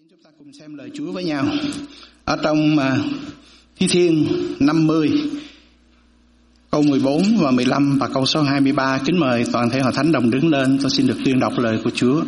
Xin chúng ta cùng xem lời Chúa với nhau ở trong Thi Thiên 50 câu 14 và 15 và câu số 23. Kính mời toàn thể hội thánh đồng đứng lên, tôi xin được tuyên đọc lời của Chúa.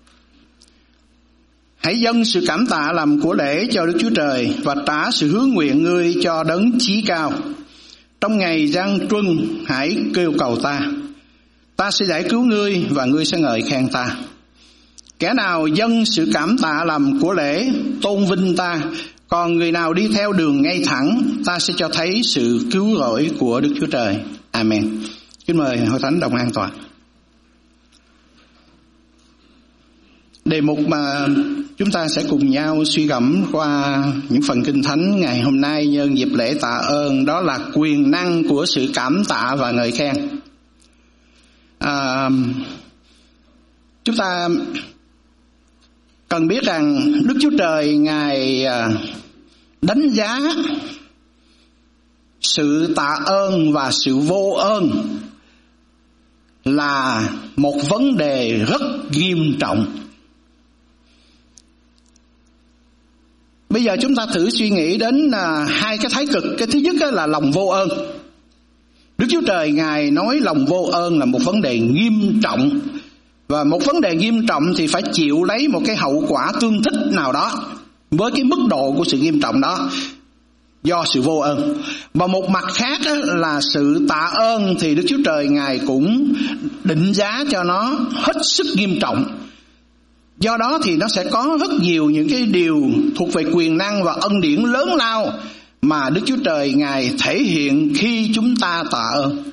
Hãy dâng sự cảm tạ làm của lễ cho Đức Chúa Trời và trả sự hứa nguyện ngươi cho đấng chí cao. Trong ngày gian truân hãy kêu cầu ta, ta sẽ giải cứu ngươi và ngươi sẽ ngợi khen ta. Kẻ nào dâng sự cảm tạ làm của lễ tôn vinh ta, còn người nào đi theo đường ngay thẳng, ta sẽ cho thấy sự cứu rỗi của Đức Chúa Trời. Amen. Kính mời hội thánh đồng an toàn. Đề mục mà chúng ta sẽ cùng nhau suy gẫm qua những phần kinh thánh ngày hôm nay nhân dịp lễ tạ ơn, đó là quyền năng của sự cảm tạ và ngợi khen. Chúng ta cần biết rằng Đức Chúa Trời Ngài đánh giá sự tạ ơn và sự vô ơn là một vấn đề rất nghiêm trọng. Bây giờ chúng ta thử suy nghĩ đến hai cái thái cực. Cái thứ nhất là lòng vô ơn. Đức Chúa Trời Ngài nói lòng vô ơn là một vấn đề nghiêm trọng. Và một vấn đề nghiêm trọng thì phải chịu lấy một cái hậu quả tương thích nào đó với cái mức độ của sự nghiêm trọng đó do sự vô ơn. Và một mặt khác là sự tạ ơn thì Đức Chúa Trời Ngài cũng định giá cho nó hết sức nghiêm trọng. Do đó thì nó sẽ có rất nhiều những cái điều thuộc về quyền năng và ân điển lớn lao mà Đức Chúa Trời Ngài thể hiện khi chúng ta tạ ơn.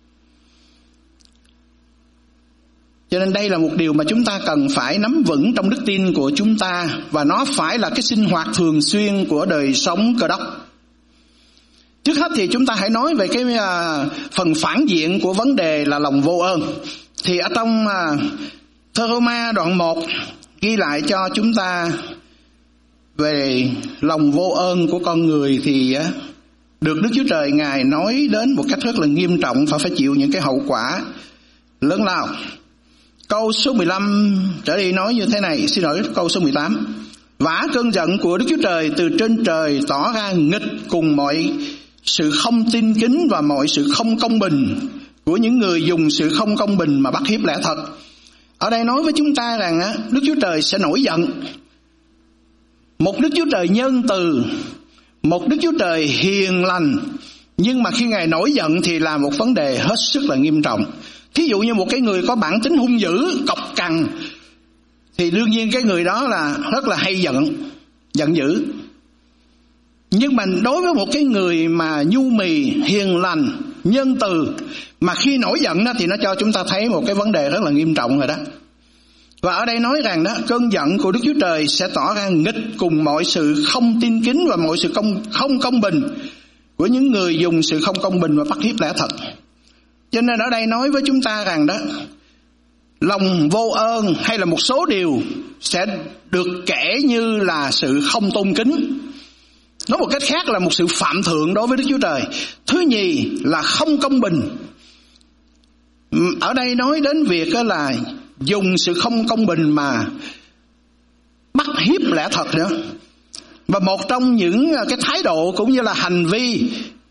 Cho nên đây là một điều mà chúng ta cần phải nắm vững trong đức tin của chúng ta, và nó phải là cái sinh hoạt thường xuyên của đời sống Cơ Đốc. Trước hết thì chúng ta hãy nói về cái phần phản diện của vấn đề là lòng vô ơn. Thì ở trong Thơ Rô-ma đoạn 1 ghi lại cho chúng ta về lòng vô ơn của con người thì được Đức Chúa Trời Ngài nói đến một cách rất là nghiêm trọng và phải chịu những cái hậu quả lớn lao. Câu số 15 trở đi nói như thế này, xin lỗi, câu số 18. Vả cơn giận của Đức Chúa Trời từ trên trời tỏ ra nghịch cùng mọi sự không tin kính và mọi sự không công bình của những người dùng sự không công bình mà bắt hiếp lẽ thật. Ở đây nói với chúng ta rằng Đức Chúa Trời sẽ nổi giận. Một Đức Chúa Trời nhân từ, một Đức Chúa Trời hiền lành, nhưng mà khi Ngài nổi giận thì là một vấn đề hết sức là nghiêm trọng. Thí dụ như một cái người có bản tính hung dữ, cọc cằn, thì đương nhiên cái người đó là rất là hay giận dữ. Nhưng mà đối với một cái người mà nhu mì, hiền lành, nhân từ, mà khi nổi giận đó thì nó cho chúng ta thấy một cái vấn đề rất là nghiêm trọng rồi đó. Và ở đây nói rằng đó, cơn giận của Đức Chúa Trời sẽ tỏ ra nghịch cùng mọi sự không tin kính và mọi sự không công bình của những người dùng sự không công bình và bắt hiếp lẽ thật. Cho nên ở đây nói với chúng ta rằng đó, lòng vô ơn hay là một số điều sẽ được kể như là sự không tôn kính. Nói một cách khác là một sự phạm thượng đối với Đức Chúa Trời. Thứ nhì là không công bình. Ở đây nói đến việc là dùng sự không công bình mà bắt hiếp lẽ thật nữa. Và một trong những cái thái độ cũng như là hành vi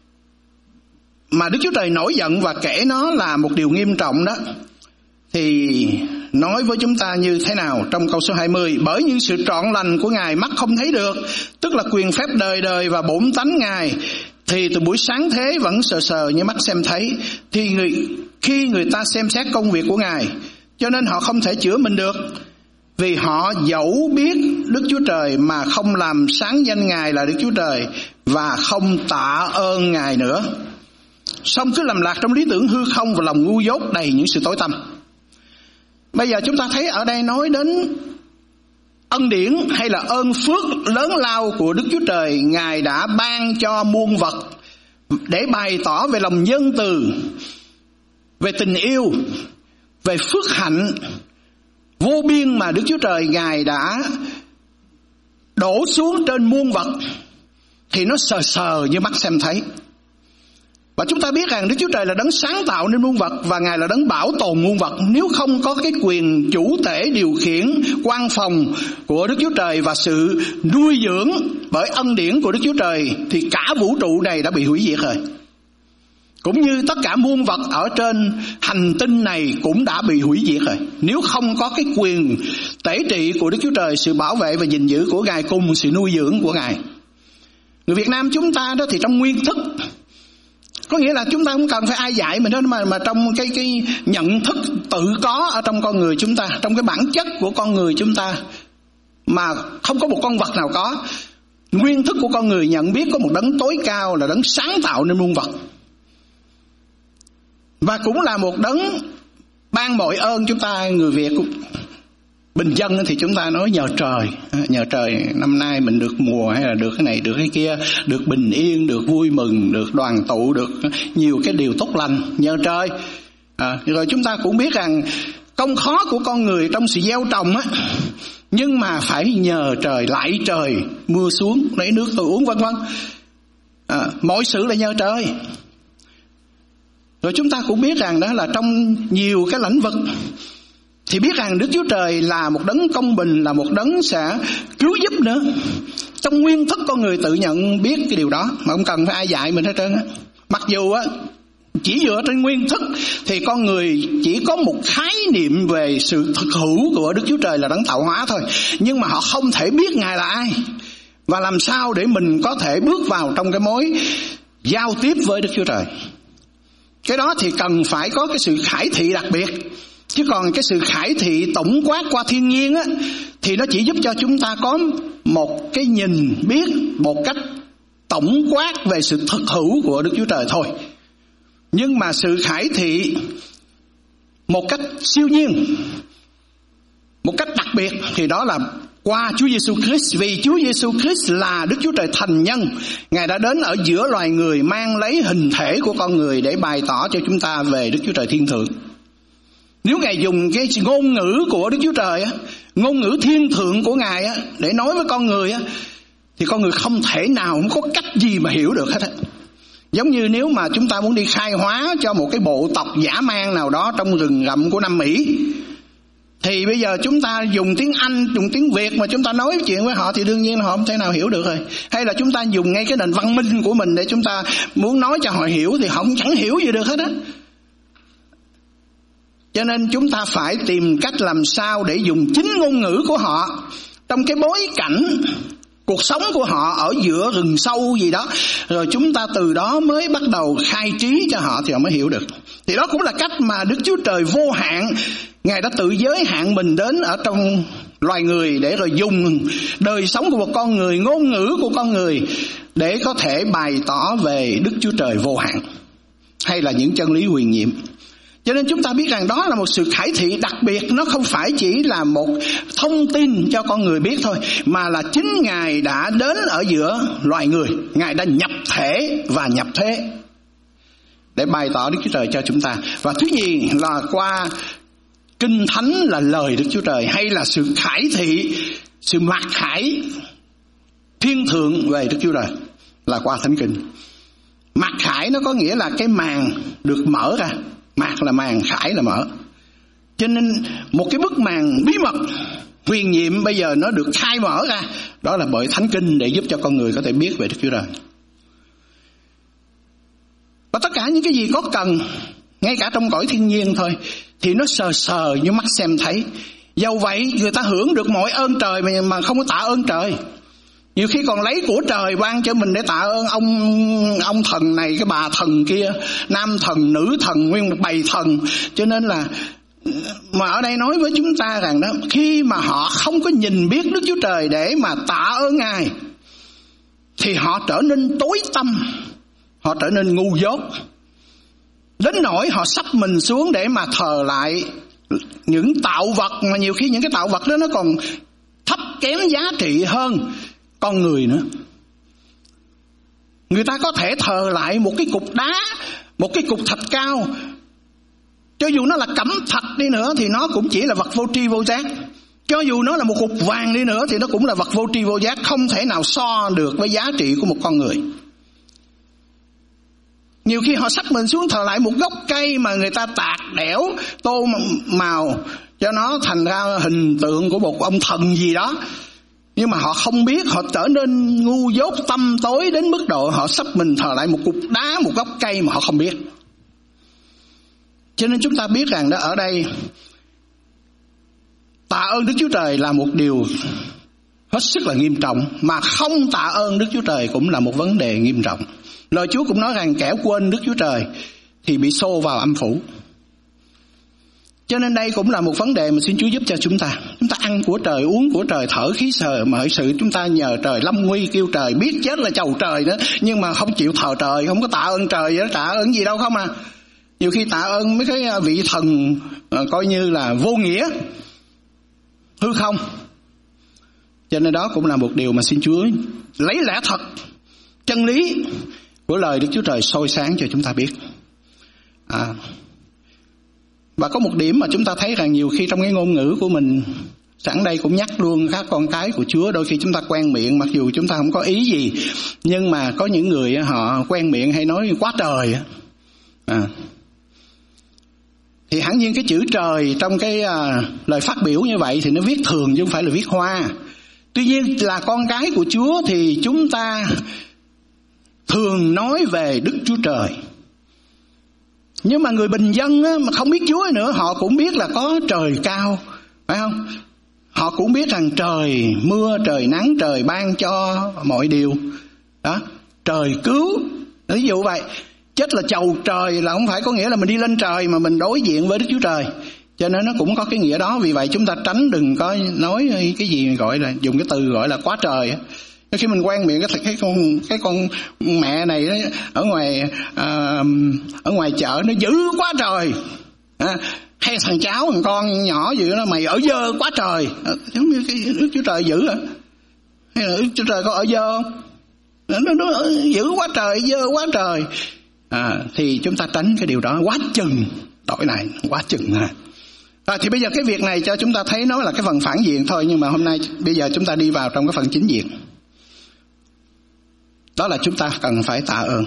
mà Đức Chúa Trời nổi giận và kể nó là một điều nghiêm trọng đó, thì nói với chúng ta như thế nào trong câu số 20. Bởi những sự trọn lành của Ngài mắt không thấy được, tức là quyền phép đời đời và bổn tánh Ngài, thì từ buổi sáng thế vẫn sờ sờ như mắt xem thấy. Thì khi người ta xem xét công việc của Ngài, cho nên họ không thể chữa mình được, vì họ dẫu biết Đức Chúa Trời mà không làm sáng danh Ngài là Đức Chúa Trời và không tạ ơn Ngài nữa, xong cứ lầm lạc trong lý tưởng hư không và lòng ngu dốt đầy những sự tối tăm. Bây giờ chúng ta thấy ở đây nói đến ân điển hay là ơn phước lớn lao của Đức Chúa Trời Ngài đã ban cho muôn vật để bày tỏ về lòng nhân từ, về tình yêu, về phước hạnh vô biên mà Đức Chúa Trời Ngài đã đổ xuống trên muôn vật, thì nó sờ sờ như mắt xem thấy. Và chúng ta biết rằng Đức Chúa Trời là đấng sáng tạo nên muôn vật, và Ngài là đấng bảo tồn muôn vật. Nếu không có cái quyền chủ tể điều khiển quan phòng của Đức Chúa Trời và sự nuôi dưỡng bởi ân điển của Đức Chúa Trời, thì cả vũ trụ này đã bị hủy diệt rồi. Cũng như tất cả muôn vật ở trên hành tinh này cũng đã bị hủy diệt rồi. Nếu không có cái quyền tể trị của Đức Chúa Trời, sự bảo vệ và gìn giữ của Ngài cùng sự nuôi dưỡng của Ngài. Người Việt Nam chúng ta đó thì trong nguyên thức, có nghĩa là chúng ta không cần phải ai dạy mình đó, mà trong cái nhận thức tự có ở trong con người chúng ta, trong cái bản chất của con người chúng ta mà không có một con vật nào có. Nguyên thức của con người nhận biết có một đấng tối cao là đấng sáng tạo nên muôn vật, và cũng là một đấng ban mọi ơn chúng ta. Người Việt bình dân thì chúng ta nói nhờ trời năm nay mình được mùa, hay là được cái này được cái kia, được bình yên, được vui mừng, được đoàn tụ, được nhiều cái điều tốt lành, nhờ trời. Rồi chúng ta cũng biết rằng công khó của con người trong sự gieo trồng á, nhưng mà phải nhờ trời, lạy trời mưa xuống lấy nước tôi uống, vân vân. Mọi sự là nhờ trời. Rồi chúng ta cũng biết rằng đó là trong nhiều cái lĩnh vực thì biết rằng Đức Chúa Trời là một đấng công bình, là một đấng sẽ cứu giúp nữa. Trong nguyên thức con người tự nhận biết cái điều đó, mà không cần phải ai dạy mình hết trơn á. Mặc dù á, chỉ dựa trên nguyên thức thì con người chỉ có một khái niệm về sự thực hữu của Đức Chúa Trời là đấng tạo hóa thôi, nhưng mà họ không thể biết Ngài là ai, và làm sao để mình có thể bước vào trong cái mối giao tiếp với Đức Chúa Trời. Cái đó thì cần phải có cái sự khải thị đặc biệt. Chứ còn cái sự khải thị tổng quát qua thiên nhiên á, thì nó chỉ giúp cho chúng ta có một cái nhìn biết một cách tổng quát về sự thực hữu của Đức Chúa Trời thôi. Nhưng mà sự khải thị một cách siêu nhiên, một cách đặc biệt, thì đó là qua Chúa Giêsu Christ. Vì Chúa Giêsu Christ là Đức Chúa Trời thành nhân, Ngài đã đến ở giữa loài người, mang lấy hình thể của con người để bày tỏ cho chúng ta về Đức Chúa Trời thiên thượng. Nếu Ngài dùng cái ngôn ngữ của Đức Chúa Trời á, ngôn ngữ thiên thượng của Ngài á, để nói với con người á, thì con người không thể nào, không có cách gì mà hiểu được hết á. Giống như nếu mà chúng ta muốn đi khai hóa cho một cái bộ tộc dã man nào đó trong rừng rậm của Nam Mỹ, thì bây giờ chúng ta dùng tiếng Anh, dùng tiếng Việt mà chúng ta nói chuyện với họ thì đương nhiên họ không thể nào hiểu được rồi. Hay là chúng ta dùng ngay cái nền văn minh của mình để chúng ta muốn nói cho họ hiểu thì họ cũng chẳng hiểu gì được hết á. Cho nên chúng ta phải tìm cách làm sao để dùng chính ngôn ngữ của họ trong cái bối cảnh cuộc sống của họ ở giữa rừng sâu gì đó, rồi chúng ta từ đó mới bắt đầu khai trí cho họ thì họ mới hiểu được. Thì đó cũng là cách mà Đức Chúa Trời vô hạn, Ngài đã tự giới hạn mình đến ở trong loài người, để rồi dùng đời sống của một con người, ngôn ngữ của con người để có thể bày tỏ về Đức Chúa Trời vô hạn, hay là những chân lý huyền nhiệm. Cho nên chúng ta biết rằng đó là một sự khải thị đặc biệt. Nó không phải chỉ là một thông tin cho con người biết thôi, mà là chính Ngài đã đến ở giữa loài người. Ngài đã nhập thể và nhập thế để bày tỏ Đức Chúa Trời cho chúng ta. Và thứ nhì là qua Kinh Thánh, là lời Đức Chúa Trời, hay là sự khải thị, sự mặc khải thiên thượng về Đức Chúa Trời là qua Thánh Kinh. Mặc khải nó có nghĩa là cái màn được mở ra. Mạc là màn, khải là mở. Cho nên một cái bức màn bí mật huyền nhiệm bây giờ nó được khai mở ra, đó là bởi Thánh Kinh, để giúp cho con người có thể biết về Đức Chúa Trời. Và tất cả những cái gì có cần, ngay cả trong cõi thiên nhiên thôi, thì nó sờ sờ như mắt xem thấy. Dầu vậy người ta hưởng được mọi ơn trời mà không có tạ ơn trời. Nhiều khi còn lấy của trời ban cho mình để tạ ơn ông thần này, cái bà thần kia, nam thần, nữ thần, nguyên một bầy thần. Cho nên là, mà ở đây nói với chúng ta rằng đó, khi mà họ không có nhìn biết Đức Chúa Trời để mà tạ ơn Ngài, thì họ trở nên tối tăm, họ trở nên ngu dốt, đến nỗi họ sắp mình xuống để mà thờ lại những tạo vật, mà nhiều khi những cái tạo vật đó nó còn thấp kém giá trị hơn con người nữa. Người ta có thể thờ lại một cái cục đá, một cái cục thạch cao, cho dù nó là cẩm thạch đi nữa thì nó cũng chỉ là vật vô tri vô giác. Cho dù nó là một cục vàng đi nữa thì nó cũng là vật vô tri vô giác, không thể nào so được với giá trị của một con người. Nhiều khi họ sắp mình xuống thờ lại một gốc cây mà người ta tạc đẽo tô màu cho nó thành ra hình tượng của một ông thần gì đó. Nhưng mà họ không biết, họ trở nên ngu dốt tăm tối đến mức độ họ sắp mình thờ lại một cục đá, một gốc cây mà họ không biết. Cho nên chúng ta biết rằng đó, ở đây tạ ơn Đức Chúa Trời là một điều hết sức là nghiêm trọng, mà không tạ ơn Đức Chúa Trời cũng là một vấn đề nghiêm trọng. Lời Chúa cũng nói rằng kẻ quên Đức Chúa Trời thì bị xô vào âm phủ. Cho nên đây cũng là một vấn đề mà xin Chúa giúp cho chúng ta. Chúng ta ăn của trời, uống của trời, thở khí trời, mà hỡi sự chúng ta nhờ trời lâm nguy, kêu trời, biết chết là chầu trời nữa, nhưng mà không chịu thờ trời, không có tạ ơn trời vậy đó. Tạ ơn gì đâu không à. Nhiều khi tạ ơn mấy cái vị thần coi như là vô nghĩa, hư không. Cho nên đó cũng là một điều mà xin Chúa lấy lẽ thật, chân lý của lời Đức Chúa Trời soi sáng cho chúng ta biết. Và có một điểm mà chúng ta thấy rằng nhiều khi trong cái ngôn ngữ của mình, sẵn đây cũng nhắc luôn các con cái của Chúa, đôi khi chúng ta quen miệng mặc dù chúng ta không có ý gì, nhưng mà có những người họ quen miệng hay nói quá trời. Thì hẳn nhiên cái chữ trời trong cái lời phát biểu như vậy thì nó viết thường chứ không phải là viết hoa. Tuy nhiên là con cái của Chúa thì chúng ta thường nói về Đức Chúa Trời. Nhưng mà người bình dân á, mà không biết Chúa nữa, họ cũng biết là có trời cao, phải không? Họ cũng biết rằng trời mưa, trời nắng, trời ban cho mọi điều. Đó, trời cứu. Ví dụ vậy, chết là chầu trời là không phải có nghĩa là mình đi lên trời mà mình đối diện với Đức Chúa Trời. Cho nên nó cũng có cái nghĩa đó. Vì vậy chúng ta tránh đừng có nói cái gì gọi là dùng cái từ gọi là quá trời. Khi mình quen miệng cái con mẹ này đó, ở ngoài chợ nó dữ quá trời, hay thằng cháu thằng con nhỏ gì đó mày ở dơ quá trời, giống như cái Đức Chúa Trời dữ hả? Hay là Đức Chúa Trời có ở dơ không? Nó dữ quá trời, dơ quá trời. Thì chúng ta tránh cái điều đó. Quá chừng tội này, quá chừng thì bây giờ cái việc này cho chúng ta thấy nó là cái phần phản diện thôi, nhưng mà hôm nay bây giờ chúng ta đi vào trong cái phần chính diện. Đó là chúng ta cần phải tạ ơn.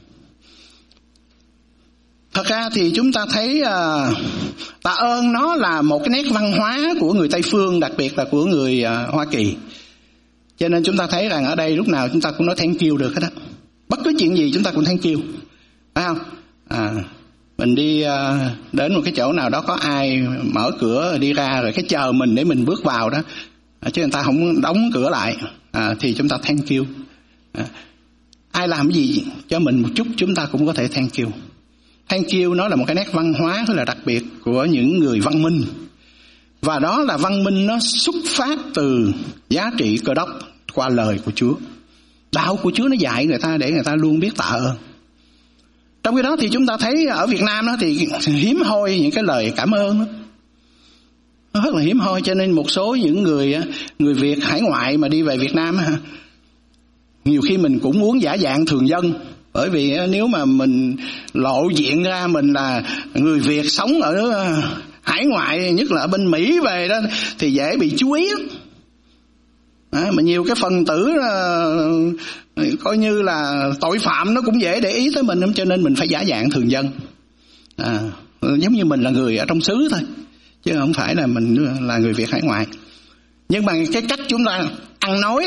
Thật ra thì chúng ta thấy tạ ơn nó là một cái nét văn hóa của người Tây Phương, đặc biệt là của người Hoa Kỳ. Cho nên chúng ta thấy rằng ở đây lúc nào chúng ta cũng nói thank you được hết á. Bất cứ chuyện gì chúng ta cũng thank you, phải không? Mình đi đến một cái chỗ nào đó có ai mở cửa đi ra rồi cái chờ mình để mình bước vào đó, chứ người ta không đóng cửa lại, thì chúng ta thank you. Ai làm cái gì cho mình một chút chúng ta cũng có thể thank you. Thank you nó là một cái nét văn hóa rất là đặc biệt của những người văn minh. Và đó là văn minh nó xuất phát từ giá trị Cơ Đốc qua lời của Chúa. Đạo của Chúa nó dạy người ta để người ta luôn biết tạ ơn. Trong cái đó thì chúng ta thấy ở Việt Nam đó thì hiếm hoi những cái lời cảm ơn đó. Nó rất là hiếm hoi, cho nên một số những người Việt hải ngoại mà đi về Việt Nam nhiều khi mình cũng muốn giả dạng thường dân. Bởi vì nếu mà mình lộ diện ra mình là người Việt sống ở hải ngoại, nhất là ở bên Mỹ về đó, thì dễ bị chú ý. Mà nhiều cái phần tử coi như là tội phạm nó cũng dễ để ý tới mình, cho nên mình phải giả dạng thường dân. Giống như mình là người ở trong xứ thôi, chứ không phải là mình là người Việt hải ngoại. Nhưng mà cái cách chúng ta ăn nói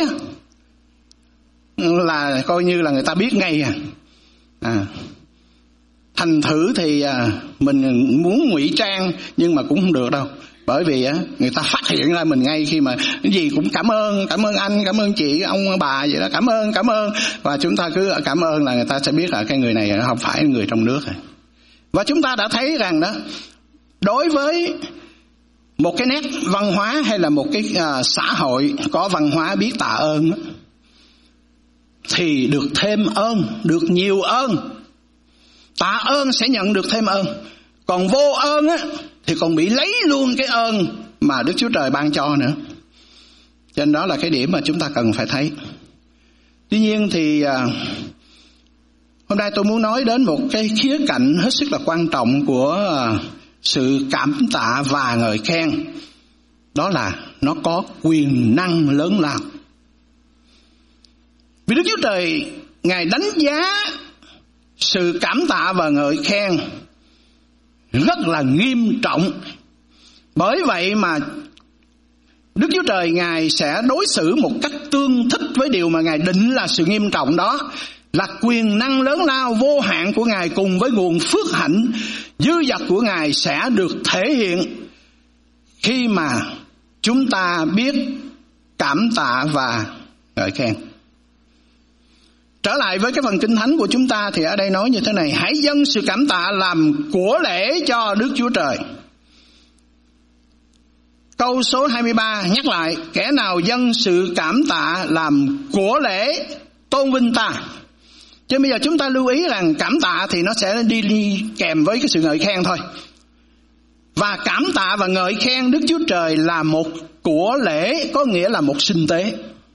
là coi như là người ta biết ngay. Thành thử thì mình muốn ngụy trang nhưng mà cũng không được đâu. Bởi vì người ta phát hiện ra mình ngay khi mà cái gì cũng cảm ơn anh, cảm ơn chị, ông bà vậy đó, cảm ơn. Và chúng ta cứ cảm ơn là người ta sẽ biết là cái người này không phải người trong nước. Và chúng ta đã thấy rằng đó, đối với một cái nét văn hóa hay là một cái xã hội có văn hóa biết tạ ơn thì được thêm ơn, được nhiều ơn. Tạ ơn sẽ nhận được thêm ơn. Còn vô ơn thì còn bị lấy luôn cái ơn mà Đức Chúa Trời ban cho nữa. Cho nên đó là cái điểm mà chúng ta cần phải thấy. Tuy nhiên thì hôm nay tôi muốn nói đến một cái khía cạnh hết sức là quan trọng của sự cảm tạ và ngợi khen. Đó là nó có quyền năng lớn lao. Vì Đức Chúa Trời Ngài đánh giá sự cảm tạ và ngợi khen rất là nghiêm trọng. Bởi vậy mà Đức Chúa Trời Ngài sẽ đối xử một cách tương thích với điều mà Ngài định là sự nghiêm trọng đó, là quyền năng lớn lao vô hạn của Ngài cùng với nguồn phước hạnh dư dật của Ngài sẽ được thể hiện khi mà chúng ta biết cảm tạ và ngợi khen. Trở lại với cái phần Kinh Thánh của chúng ta thì ở đây nói như thế này: hãy dâng sự cảm tạ làm của lễ cho Đức Chúa Trời. Câu số 23 nhắc lại: kẻ nào dâng sự cảm tạ làm của lễ tôn vinh ta. Chứ bây giờ chúng ta lưu ý rằng cảm tạ thì nó sẽ đi kèm với cái sự ngợi khen thôi. Và cảm tạ và ngợi khen Đức Chúa Trời là một của lễ, có nghĩa là một sinh tế.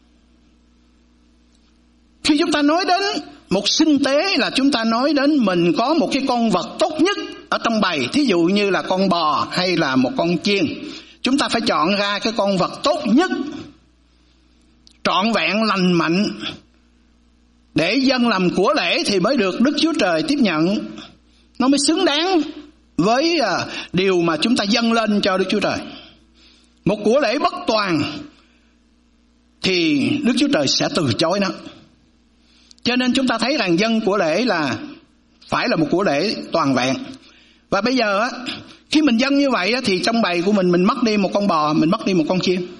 Khi chúng ta nói đến một sinh tế là chúng ta nói đến mình có một cái con vật tốt nhất ở trong bầy. Thí dụ như là con bò hay là một con chiên, chúng ta phải chọn ra cái con vật tốt nhất, trọn vẹn lành mạnh để dâng làm của lễ thì mới được Đức Chúa Trời tiếp nhận. Nó mới xứng đáng với điều mà chúng ta dâng lên cho Đức Chúa Trời. Một của lễ bất toàn thì Đức Chúa Trời sẽ từ chối nó. Cho nên chúng ta thấy rằng dâng của lễ là phải là một của lễ toàn vẹn. Và bây giờ khi mình dâng như vậy thì trong bầy của mình mất đi một con bò, mình mất đi một con chiên,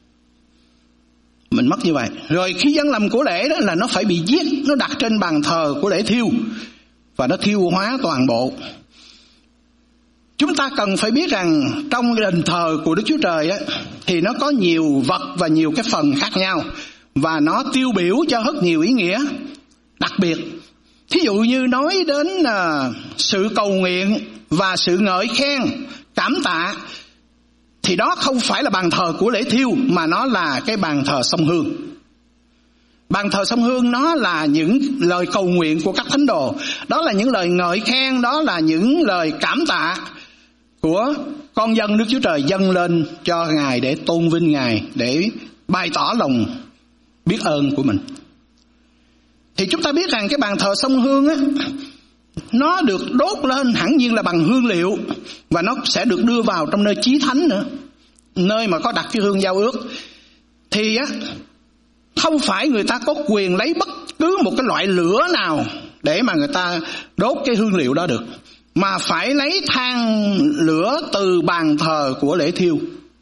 mình mất như vậy. Rồi khi dâng làm của lễ đó là nó phải bị giết, nó đặt trên bàn thờ của lễ thiêu và nó thiêu hóa toàn bộ. Chúng ta cần phải biết rằng trong đền thờ của Đức Chúa Trời thì nó có nhiều vật và nhiều cái phần khác nhau, và nó tiêu biểu cho rất nhiều ý nghĩa đặc biệt. Thí dụ như nói đến sự cầu nguyện và sự ngợi khen, cảm tạ, thì đó không phải là bàn thờ của lễ thiêu, mà nó là cái bàn thờ sông hương. Bàn thờ sông hương nó là những lời cầu nguyện của các thánh đồ, đó là những lời ngợi khen, đó là những lời cảm tạ của con dân Đức Chúa Trời dâng lên cho Ngài để tôn vinh Ngài, để bày tỏ lòng biết ơn của mình. Thì chúng ta biết rằng cái bàn thờ sông hương nó được đốt lên hẳn nhiên là bằng hương liệu, và nó sẽ được đưa vào trong nơi chí thánh nữa, nơi mà có đặt cái hương giao ước. Thì không phải người ta có quyền lấy bất cứ một cái loại lửa nào để mà người ta đốt cái hương liệu đó được, mà phải lấy than lửa từ bàn thờ của lễ thiêu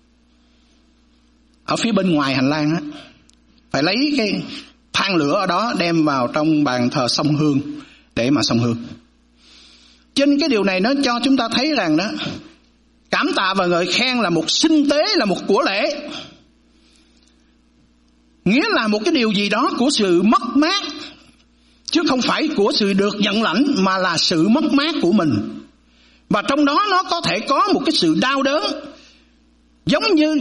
ở phía bên ngoài hành lang phải lấy cái than lửa ở đó đem vào trong bàn thờ sông hương để mà sông hương. Trên cái điều này nó cho chúng ta thấy rằng đó, cảm tạ và ngợi khen là một sinh tế, là một của lễ, nghĩa là một cái điều gì đó của sự mất mát, chứ không phải của sự được nhận lãnh, mà là sự mất mát của mình. Và trong đó nó có thể có một cái sự đau đớn, giống như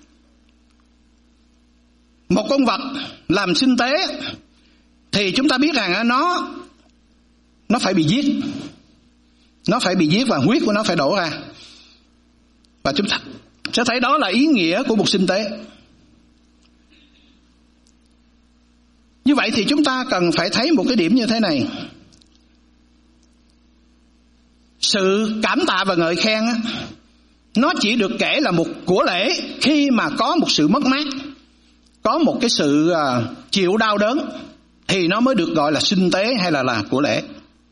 một con vật làm sinh tế thì chúng ta biết rằng nó phải bị giết, nó phải bị giết và huyết của nó phải đổ ra, và chúng ta sẽ thấy đó là ý nghĩa của một sinh tế. Như vậy thì chúng ta cần phải thấy một cái điểm như thế này: sự cảm tạ và ngợi khen nó chỉ được kể là một của lễ khi mà có một sự mất mát, có một cái sự chịu đau đớn, thì nó mới được gọi là sinh tế hay là của lễ.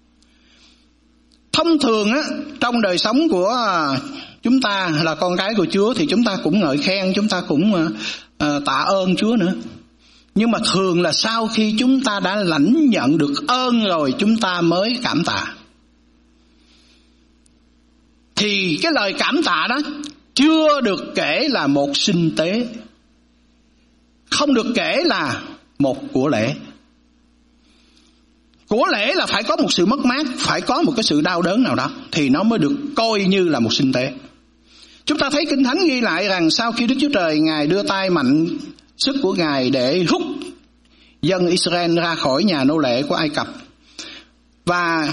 Thông thường trong đời sống của chúng ta là con cái của Chúa thì chúng ta cũng ngợi khen, chúng ta cũng tạ ơn Chúa nữa. Nhưng mà thường là sau khi chúng ta đã lãnh nhận được ơn rồi chúng ta mới cảm tạ. Thì cái lời cảm tạ đó chưa được kể là một sinh tế, không được kể là một của lễ. Của lễ là phải có một sự mất mát, phải có một cái sự đau đớn nào đó thì nó mới được coi như là một sinh tế. Chúng ta thấy Kinh Thánh ghi lại rằng sau khi Đức Chúa Trời Ngài đưa tay mạnh sức của Ngài để rút dân Israel ra khỏi nhà nô lệ của Ai Cập, và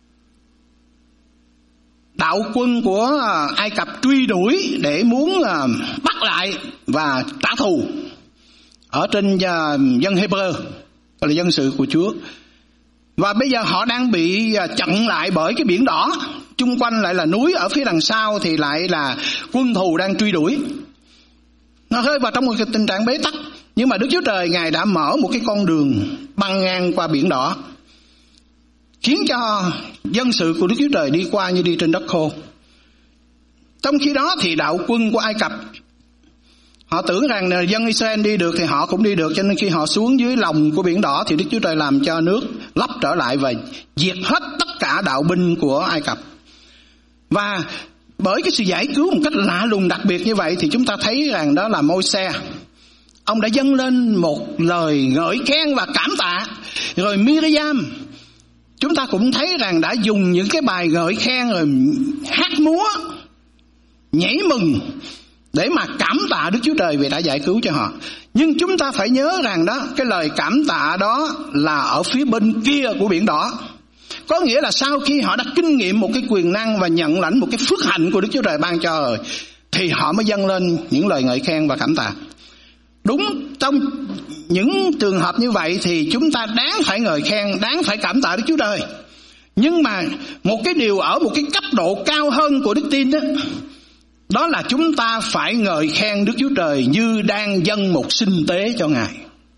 đạo quân của Ai Cập truy đuổi để muốn bắt lại và trả thù ở trên dân Hebrew, là dân sự của Chúa. Và bây giờ họ đang bị chặn lại bởi cái biển đỏ, chung quanh lại là núi, ở phía đằng sau thì lại là quân thù đang truy đuổi. Nó rơi vào trong một cái tình trạng bế tắc. Nhưng mà Đức Chúa Trời Ngài đã mở một cái con đường băng ngang qua biển đỏ, khiến cho dân sự của Đức Chúa Trời đi qua như đi trên đất khô. Trong khi đó thì đạo quân của Ai Cập, họ tưởng rằng là dân Israel đi được thì họ cũng đi được, cho nên khi họ xuống dưới lòng của biển đỏ thì Đức Chúa Trời làm cho nước lấp trở lại và diệt hết tất cả đạo binh của Ai Cập. Và bởi cái sự giải cứu một cách lạ lùng đặc biệt như vậy thì chúng ta thấy rằng đó là Môi-se. Ông đã dâng lên một lời ngợi khen và cảm tạ. Rồi Miriam, chúng ta cũng thấy rằng đã dùng những cái bài ngợi khen rồi hát múa, nhảy mừng để mà cảm tạ Đức Chúa Trời vì đã giải cứu cho họ. Nhưng chúng ta phải nhớ rằng đó, cái lời cảm tạ đó là ở phía bên kia của biển đỏ. Có nghĩa là sau khi họ đã kinh nghiệm một cái quyền năng và nhận lãnh một cái phước hạnh của Đức Chúa Trời ban cho rồi, thì họ mới dâng lên những lời ngợi khen và cảm tạ. Đúng, trong những trường hợp như vậy thì chúng ta đáng phải ngợi khen, đáng phải cảm tạ Đức Chúa Trời. Nhưng mà một cái điều ở một cái cấp độ cao hơn của đức tin đó, đó là chúng ta phải ngợi khen Đức Chúa Trời như đang dâng một sinh tế cho Ngài.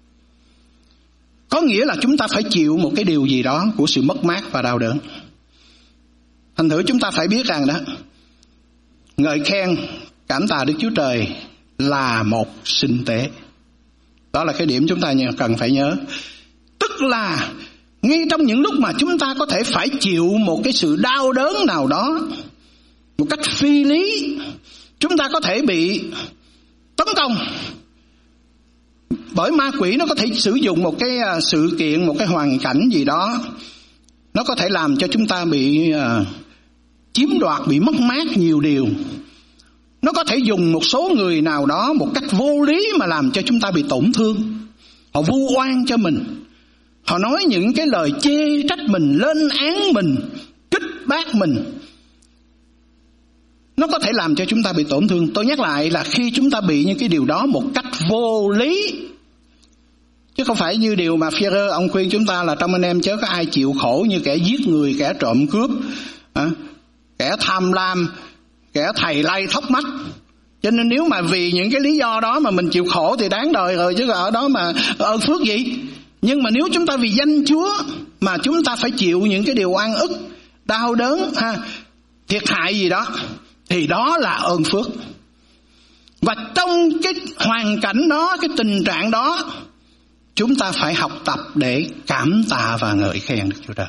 Có nghĩa là chúng ta phải chịu một cái điều gì đó của sự mất mát và đau đớn. Thành thử chúng ta phải biết rằng đó, ngợi khen, cảm tạ Đức Chúa Trời là một sinh tế. Đó là cái điểm chúng ta cần phải nhớ. Tức là ngay trong những lúc mà chúng ta có thể phải chịu một cái sự đau đớn nào đó một cách phi lý, chúng ta có thể bị tấn công bởi ma quỷ. Nó có thể sử dụng một cái sự kiện, một cái hoàn cảnh gì đó, nó có thể làm cho chúng ta bị chiếm đoạt, bị mất mát nhiều điều. Nó có thể dùng một số người nào đó một cách vô lý mà làm cho chúng ta bị tổn thương. Họ vu oan cho mình, họ nói những cái lời chê trách mình, lên án mình, kích bác mình. Nó có thể làm cho chúng ta bị tổn thương. Tôi nhắc lại là khi chúng ta bị những cái điều đó một cách vô lý, chứ không phải như điều mà Phi-e-rơ ông khuyên chúng ta là trong anh em chớ có ai chịu khổ như kẻ giết người, kẻ trộm cướp, kẻ tham lam, kẻ thầy lay thóc mắt. Cho nên nếu mà vì những cái lý do đó mà mình chịu khổ thì đáng đời rồi, chứ ở đó mà ơn phước gì. Nhưng mà nếu chúng ta vì danh Chúa mà chúng ta phải chịu những cái điều oan ức, đau đớn, thiệt hại gì đó, thì đó là ơn phước. Và trong cái hoàn cảnh đó, cái tình trạng đó, chúng ta phải học tập để cảm tạ và ngợi khen Đức Chúa Trời.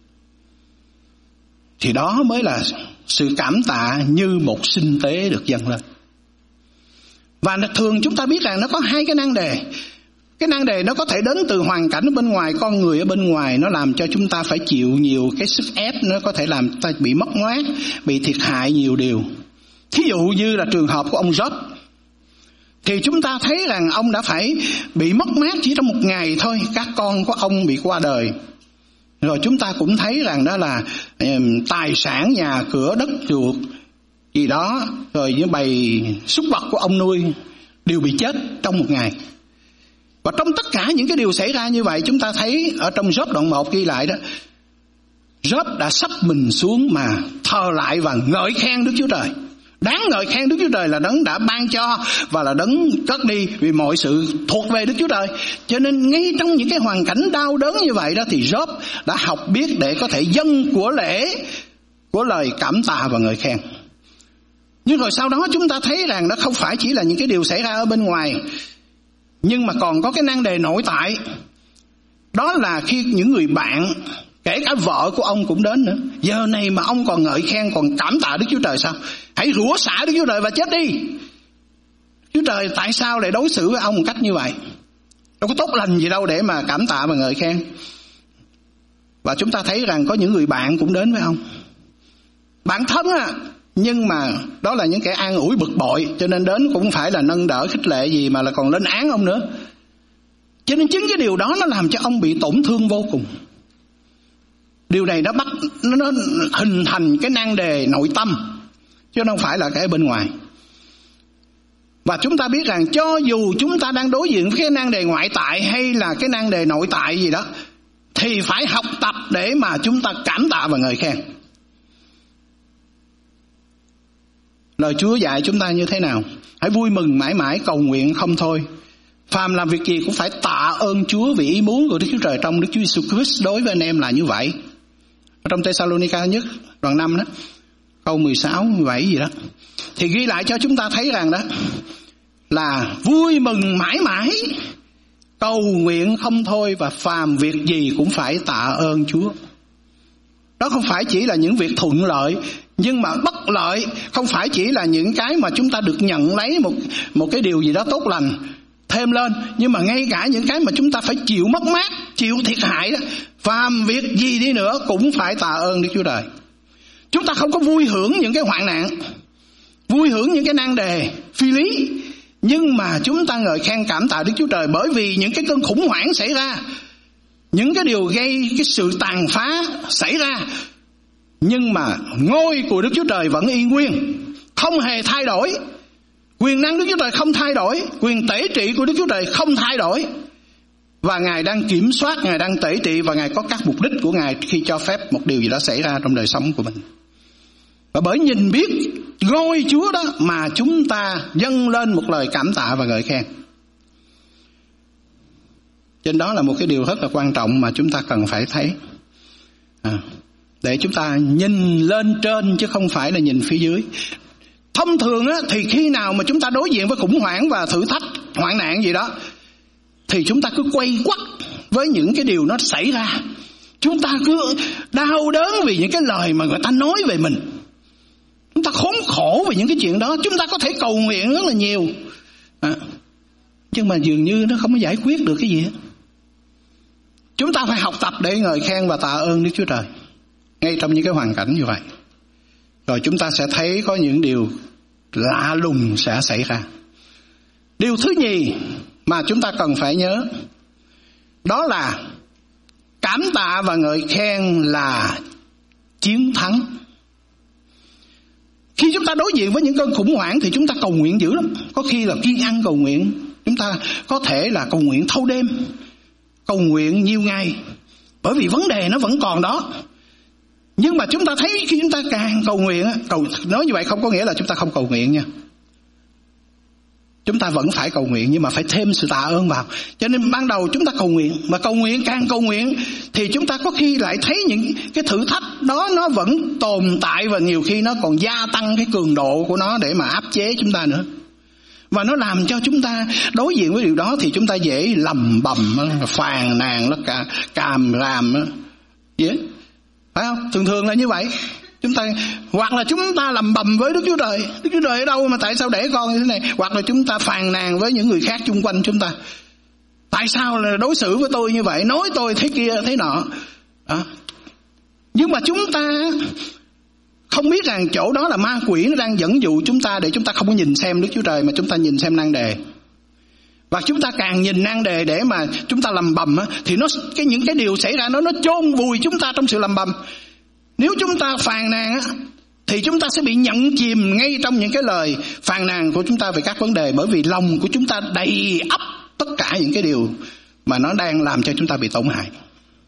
Thì đó mới là sự cảm tạ như một sinh tế được dâng lên. Và thường chúng ta biết rằng nó có hai cái nan đề. Cái nan đề nó có thể đến từ hoàn cảnh ở bên ngoài, con người ở bên ngoài, nó làm cho chúng ta phải chịu nhiều cái sức ép, nó có thể làm ta bị mất mát, bị thiệt hại nhiều điều. Thí dụ như là trường hợp của ông Job, thì chúng ta thấy rằng ông đã phải bị mất mát chỉ trong một ngày thôi. Các con của ông bị qua đời. Rồi chúng ta cũng thấy rằng đó là tài sản, nhà cửa, đất chuột gì đó, rồi những bầy súc vật của ông nuôi đều bị chết trong một ngày. Và trong tất cả những cái điều xảy ra như vậy, chúng ta thấy ở trong Job đoạn 1 ghi lại đó, Job đã sắp mình xuống mà thờ lại và ngợi khen Đức Chúa Trời. Đáng ngợi khen Đức Chúa Trời là đấng đã ban cho và là đấng cất đi, vì mọi sự thuộc về Đức Chúa Trời. Cho nên ngay trong những cái hoàn cảnh đau đớn như vậy đó, thì Job đã học biết để có thể dâng của lễ, của lời cảm tạ và ngợi khen. Nhưng rồi sau đó chúng ta thấy rằng nó không phải chỉ là những cái điều xảy ra ở bên ngoài, nhưng mà còn có cái nan đề nội tại. Đó là khi những người bạn, kể cả vợ của ông cũng đến nữa. Giờ này mà ông còn ngợi khen, còn cảm tạ Đức Chúa Trời sao? Hãy rủa xả Đức Chúa Trời và chết đi. Chúa Trời tại sao lại đối xử với ông một cách như vậy? Đâu có tốt lành gì đâu để mà cảm tạ và ngợi khen. Và chúng ta thấy rằng có những người bạn cũng đến với ông, bạn thân nhưng mà đó là những kẻ an ủi bực bội, cho nên đến cũng không phải là nâng đỡ khích lệ gì, mà là còn lên án ông nữa. Cho nên chính cái điều đó nó làm cho ông bị tổn thương vô cùng. Điều này nó hình thành cái nan đề nội tâm, chứ không phải là cái bên ngoài. Và chúng ta biết rằng cho dù chúng ta đang đối diện với cái nan đề ngoại tại hay là cái nan đề nội tại gì đó, thì phải học tập để mà chúng ta cảm tạ và ngợi khen. Lời Chúa dạy chúng ta như thế nào? Hãy vui mừng mãi mãi, cầu nguyện không thôi. Phàm làm việc gì cũng phải tạ ơn Chúa vì ý muốn của Đức Chúa Trời trong Đức Chúa Giêsu Christ đối với anh em là như vậy. Ở trong Thessalonica nhất đoạn 5 đó, câu 16, 17 gì đó, thì ghi lại cho chúng ta thấy rằng đó là vui mừng mãi mãi, cầu nguyện không thôi, và phàm việc gì cũng phải tạ ơn Chúa. Đó không phải chỉ là những việc thuận lợi, nhưng mà bất lợi không phải chỉ là những cái mà chúng ta được nhận lấy một cái điều gì đó tốt lành thêm lên, nhưng mà ngay cả những cái mà chúng ta phải chịu mất mát, chịu thiệt hại đó, phàm việc gì đi nữa cũng phải tạ ơn Đức Chúa Trời. Chúng ta không có vui hưởng những cái hoạn nạn, vui hưởng những cái nan đề phi lý, nhưng mà chúng ta ngợi khen cảm tạ Đức Chúa Trời bởi vì những cái cơn khủng hoảng xảy ra, những cái điều gây cái sự tàn phá xảy ra, nhưng mà ngôi của Đức Chúa Trời vẫn y nguyên, không hề thay đổi. Quyền năng Đức Chúa Trời không thay đổi, quyền tể trị của Đức Chúa Trời không thay đổi. Và Ngài đang kiểm soát, Ngài đang tể trị, và Ngài có các mục đích của Ngài khi cho phép một điều gì đó xảy ra trong đời sống của mình. Và bởi nhìn biết ngôi Chúa đó mà chúng ta dâng lên một lời cảm tạ và ngợi khen. Trên đó là một cái điều rất là quan trọng mà chúng ta cần phải thấy. Để chúng ta nhìn lên trên chứ không phải là nhìn phía dưới. Thông thường á, thì khi nào mà chúng ta đối diện với khủng hoảng và thử thách, hoạn nạn gì đó, thì chúng ta cứ quay quắt với những cái điều nó xảy ra. Chúng ta cứ đau đớn vì những cái lời mà người ta nói về mình. Chúng ta khốn khổ về những cái chuyện đó. Chúng ta có thể cầu nguyện rất là nhiều, nhưng mà dường như nó không có giải quyết được cái gì hết. Chúng ta phải học tập để ngợi khen và tạ ơn Đức Chúa Trời ngay trong những cái hoàn cảnh như vậy. Rồi chúng ta sẽ thấy có những điều lạ lùng sẽ xảy ra. Điều thứ nhì mà chúng ta cần phải nhớ, đó là cảm tạ và ngợi khen là chiến thắng. Khi chúng ta đối diện với những cơn khủng hoảng thì chúng ta cầu nguyện dữ lắm. Có khi là kiêng ăn cầu nguyện. Chúng ta có thể là cầu nguyện thâu đêm, cầu nguyện nhiều ngày, bởi vì vấn đề nó vẫn còn đó. Nhưng mà chúng ta thấy khi chúng ta càng cầu nguyện, nói như vậy không có nghĩa là chúng ta không cầu nguyện nha. Chúng ta vẫn phải cầu nguyện, nhưng mà phải thêm sự tạ ơn vào. Cho nên ban đầu chúng ta cầu nguyện, mà cầu nguyện càng cầu nguyện thì chúng ta có khi lại thấy những cái thử thách đó nó vẫn tồn tại, và nhiều khi nó còn gia tăng cái cường độ của nó để mà áp chế chúng ta nữa. Và nó làm cho chúng ta đối diện với điều đó thì chúng ta dễ lầm bầm, phàn nàn, nó càm ràm, phải không? Thường là như vậy. Chúng ta hoặc là chúng ta lầm bầm với Đức Chúa Trời. Đức Chúa Trời ở đâu mà tại sao để con như thế này? Hoặc là chúng ta phàn nàn với những người khác chung quanh chúng ta. Tại sao là đối xử với tôi như vậy, nói tôi thế kia thế nọ. Nhưng mà chúng ta không biết rằng chỗ đó là ma quỷ nó đang dẫn dụ chúng ta để chúng ta không có nhìn xem Đức Chúa Trời, mà chúng ta nhìn xem nan đề. Và chúng ta càng nhìn nan đề để mà chúng ta lầm bầm thì những cái điều xảy ra nó chôn vùi chúng ta trong sự lầm bầm. Nếu chúng ta phàn nàn thì chúng ta sẽ bị nhận chìm ngay trong những cái lời phàn nàn của chúng ta về các vấn đề, bởi vì lòng của chúng ta đầy ắp tất cả những cái điều mà nó đang làm cho chúng ta bị tổn hại.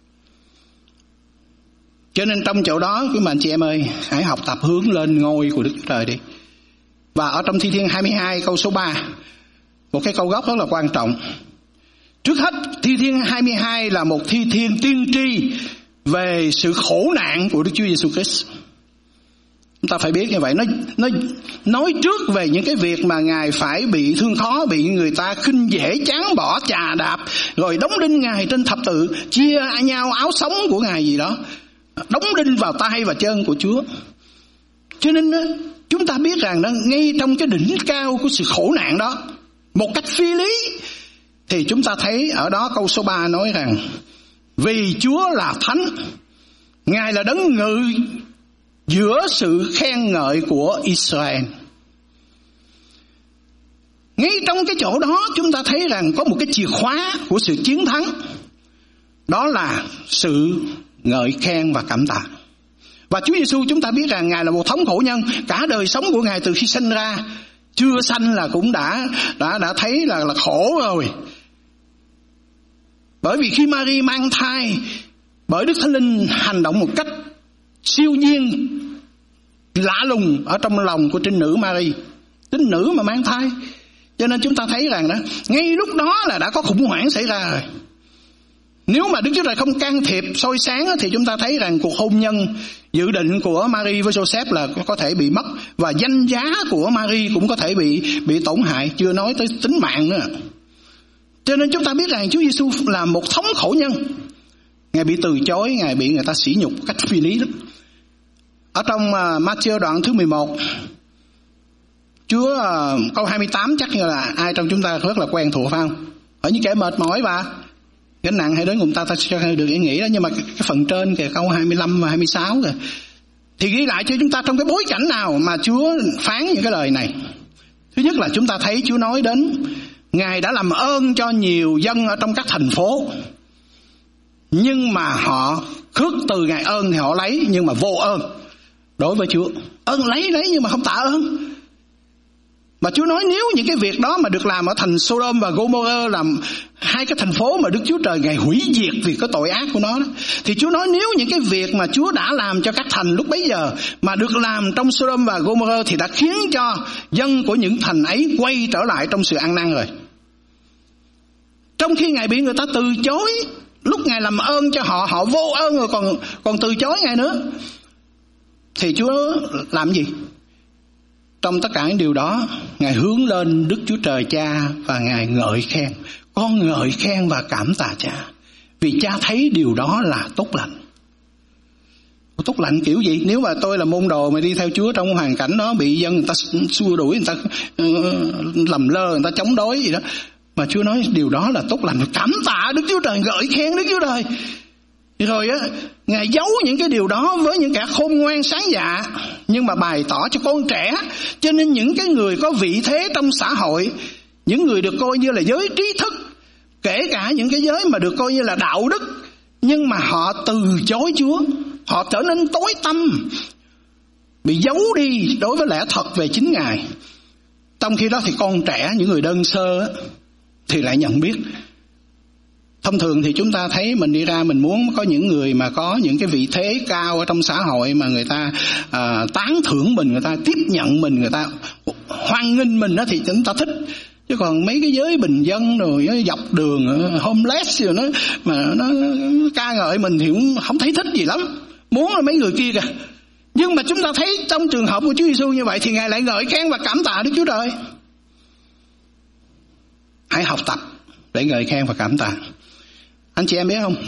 Cho nên trong chỗ đó quý anh chị em ơi, hãy học tập hướng lên ngôi của Đức Chúa Trời đi. Và ở trong Thi Thiên 22 câu số 3, một cái câu gốc rất là quan trọng. Trước hết, Thi Thiên 22 là một thi thiên tiên tri về sự khổ nạn của Đức Chúa Giêsu Christ. Chúng ta phải biết như vậy. Nó nói trước về những cái việc mà Ngài phải bị thương khó, bị người ta khinh dễ, chán bỏ, chà đạp, rồi đóng đinh Ngài trên thập tự, chia nhau áo sống của Ngài gì đó, đóng đinh vào tay và chân của Chúa. Cho nên chúng ta biết rằng ngay trong cái đỉnh cao của sự khổ nạn đó, một cách phi lý, thì chúng ta thấy ở đó câu số 3 nói rằng vì Chúa là thánh, Ngài là đấng ngự giữa sự khen ngợi của Israel. Ngay trong cái chỗ đó chúng ta thấy rằng có một cái chìa khóa của sự chiến thắng, đó là sự ngợi khen và cảm tạ. Và Chúa Giêsu chúng ta biết rằng Ngài là một thống khổ nhân. Cả đời sống của Ngài từ khi sinh ra, chưa sanh là cũng đã thấy là khổ rồi. Bởi vì khi Mary mang thai Bởi Đức Thánh Linh hành động một cách siêu nhiên, lạ lùng ở trong lòng của trinh nữ Mary, trinh nữ mà mang thai. Cho nên chúng ta thấy rằng đó, ngay lúc đó là đã có khủng hoảng xảy ra rồi. Nếu mà Đức Chúa Trời không can thiệp soi sáng thì chúng ta thấy rằng cuộc hôn nhân dự định của Mary với Joseph là có thể bị mất, và danh giá của Mary cũng có thể bị tổn hại, chưa nói tới tính mạng nữa. Cho nên chúng ta biết rằng Chúa Giêsu là một thống khổ nhân. Ngài bị từ chối, Ngài bị người ta sỉ nhục cách phi lý lắm. Ở trong Ma-thi-ơ đoạn thứ 11, Chúa câu 28 chắc như là ai trong chúng ta rất là quen thuộc phải không? Ở những kẻ mệt mỏi và gánh nặng hãy đến cùng ta sẽ được yên nghỉ đó. Nhưng mà cái phần trên kìa, câu 25 và 26 kìa, thì ghi lại cho chúng ta trong cái bối cảnh nào mà Chúa phán những cái lời này. Thứ nhất là chúng ta thấy Chúa nói đến Ngài đã làm ơn cho nhiều dân ở trong các thành phố, nhưng mà họ khước từ Ngài ơn thì họ lấy, nhưng mà vô ơn đối với Chúa. Ơn lấy nhưng mà không tạ ơn. Mà Chúa nói nếu những cái việc đó mà được làm ở thành Sodom và Gomorrah, làm hai cái thành phố mà Đức Chúa Trời Ngài hủy diệt vì cái tội ác của nó đó, thì Chúa nói nếu những cái việc mà Chúa đã làm cho các thành lúc bấy giờ mà được làm trong Sodom và Gomorrah thì đã khiến cho dân của những thành ấy quay trở lại trong sự ăn năn rồi. Trong khi Ngài bị người ta từ chối, lúc Ngài làm ơn cho họ, họ vô ơn rồi còn từ chối Ngài nữa, thì Chúa làm gì? Trong tất cả những điều đó, Ngài hướng lên Đức Chúa Trời Cha và Ngài ngợi khen. Con ngợi khen và cảm tạ Cha, vì Cha thấy điều đó là tốt lành. Tốt lành kiểu gì? Nếu mà tôi là môn đồ mà đi theo Chúa trong hoàn cảnh đó, bị dân người ta xua đuổi, người ta lầm lơ, người ta chống đối gì đó, mà Chúa nói điều đó là tốt lành, cảm tạ Đức Chúa Trời, ngợi khen Đức Chúa Trời. Rồi á, Ngài giấu những cái điều đó với những kẻ khôn ngoan sáng dạ, nhưng mà bày tỏ cho con trẻ. Cho nên những cái người có vị thế trong xã hội, những người được coi như là giới trí thức, kể cả những cái giới mà được coi như là đạo đức, nhưng mà họ từ chối Chúa, họ trở nên tối tăm, bị giấu đi đối với lẽ thật về chính Ngài. Trong khi đó thì con trẻ, những người đơn sơ thì lại nhận biết. Thông thường thì chúng ta thấy mình đi ra, mình muốn có những người mà có những cái vị thế cao ở trong xã hội mà người ta tán thưởng mình, người ta tiếp nhận mình, người ta hoan nghênh mình đó thì chúng ta thích. Chứ còn mấy cái giới bình dân rồi dọc đường homeless rồi nó ca ngợi mình thì cũng không thấy thích gì lắm. Muốn là mấy người kia kìa. Nhưng mà chúng ta thấy trong trường hợp của Chúa Giêsu như vậy thì Ngài lại ngợi khen và cảm tạ Đức Chúa Trời. Hãy học tập để ngợi khen và cảm tạ. Anh chị em biết không?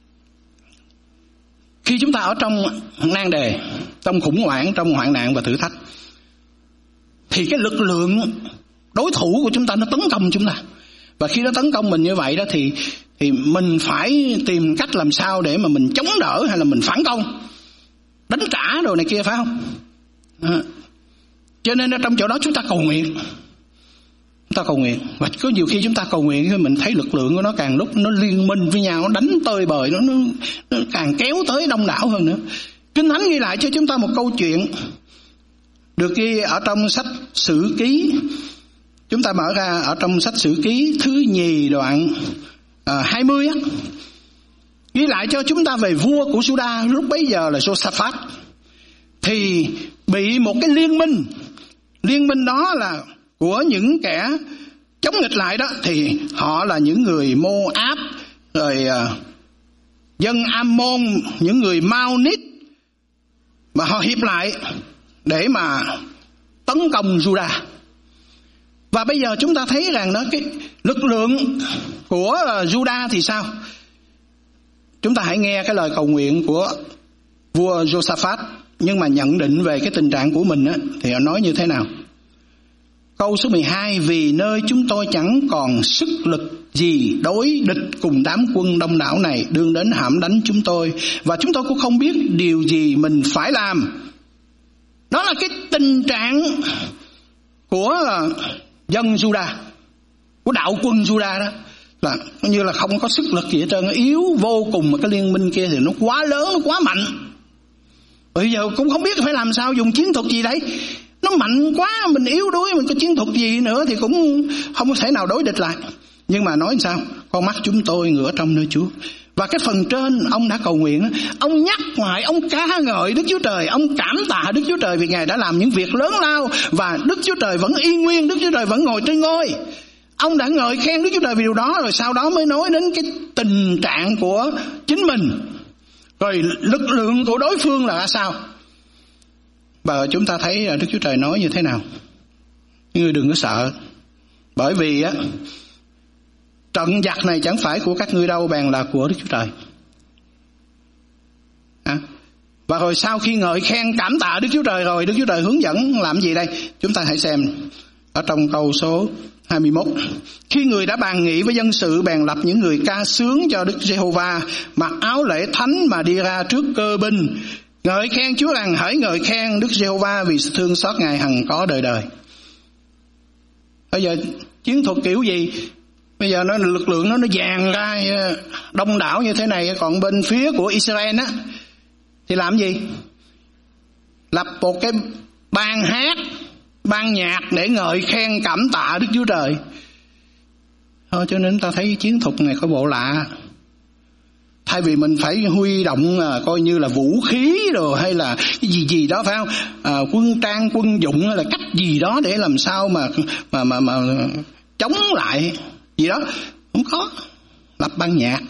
Khi chúng ta ở trong nan đề, trong khủng hoảng, trong hoạn nạn và thử thách, thì cái lực lượng đối thủ của chúng ta nó tấn công chúng ta. Và khi nó tấn công mình như vậy đó thì mình phải tìm cách làm sao để mà mình chống đỡ hay là mình phản công, đánh trả đồ này kia, phải không? Cho nên ở trong chỗ đó chúng ta cầu nguyện. Chúng ta cầu nguyện. Và có nhiều khi chúng ta cầu nguyện thì mình thấy lực lượng của nó càng lúc nó liên minh với nhau, nó đánh tơi bời, nó càng kéo tới đông đảo hơn nữa. Kinh Thánh ghi lại cho chúng ta một câu chuyện được ghi ở trong sách Sử Ký. Chúng ta mở ra ở trong sách Sử Ký thứ nhì đoạn 20 á, ghi lại cho chúng ta về vua của Juda lúc bấy giờ là Josaphat. Thì bị một cái liên minh đó là của những kẻ chống nghịch lại đó, thì họ là những người Moab, rồi dân Ammon, những người Maonit, mà họ hiệp lại để mà tấn công Juda. Và bây giờ chúng ta thấy rằng đó, cái lực lượng của Juda thì sao? Chúng ta hãy nghe cái lời cầu nguyện của vua Josaphat, nhưng mà nhận định về cái tình trạng của mình á, thì họ nói như thế nào? Câu số 12: vì nơi chúng tôi chẳng còn sức lực gì đối địch cùng đám quân đông đảo này đương đến hãm đánh chúng tôi, và chúng tôi cũng không biết điều gì mình phải làm. Đó là cái tình trạng của dân Juda, của đạo quân Juda đó, là như là không có sức lực gì hết trơn, yếu vô cùng. Mà cái liên minh kia thì nó quá lớn, nó quá mạnh. Bây giờ cũng không biết phải làm sao, dùng chiến thuật gì đấy. Nó mạnh quá, mình yếu đuối, mình có chiến thuật gì nữa thì cũng không có thể nào đối địch lại. Nhưng mà nói sao? Con mắt chúng tôi ngửa trong nơi Chúa. Và cái phần trên ông đã cầu nguyện, ông nhắc lại, ông ca ngợi Đức Chúa Trời, ông cảm tạ Đức Chúa Trời vì Ngài đã làm những việc lớn lao, và Đức Chúa Trời vẫn y nguyên, Đức Chúa Trời vẫn ngồi trên ngôi. Ông đã ngợi khen Đức Chúa Trời vì điều đó, rồi sau đó mới nói đến cái tình trạng của chính mình, rồi lực lượng của đối phương là ra sao. Và chúng ta thấy Đức Chúa Trời nói như thế nào: ngươi đừng có sợ, bởi vì trận giặc này chẳng phải của các ngươi đâu, bèn là của Đức Chúa Trời. Và rồi sau khi ngợi khen cảm tạ Đức Chúa Trời rồi, Đức Chúa Trời hướng dẫn làm gì đây? Chúng ta hãy xem ở trong câu số 21. Khi người đã bàn nghị với dân sự, bèn lập những người ca sướng cho Đức Giê-hô-va, mặc áo lễ thánh mà đi ra trước cơ binh, ngợi khen Chúa rằng: hãy ngợi khen Đức Giê-hô-va vì sự thương xót Ngài hằng có đời đời. Bây giờ chiến thuật kiểu gì? Bây giờ nó lực lượng nó dàn ra đông đảo như thế này, còn bên phía của Israel thì làm gì? Lập một cái ban hát, ban nhạc để ngợi khen cảm tạ Đức Chúa Trời. Thôi, cho nên ta thấy chiến thuật này có bộ lạ. Thay vì mình phải huy động coi như là vũ khí rồi hay là cái gì đó, phải không? Quân trang, quân dụng hay là cách gì đó để làm sao mà chống lại gì đó, không có. Lập ban nhạc.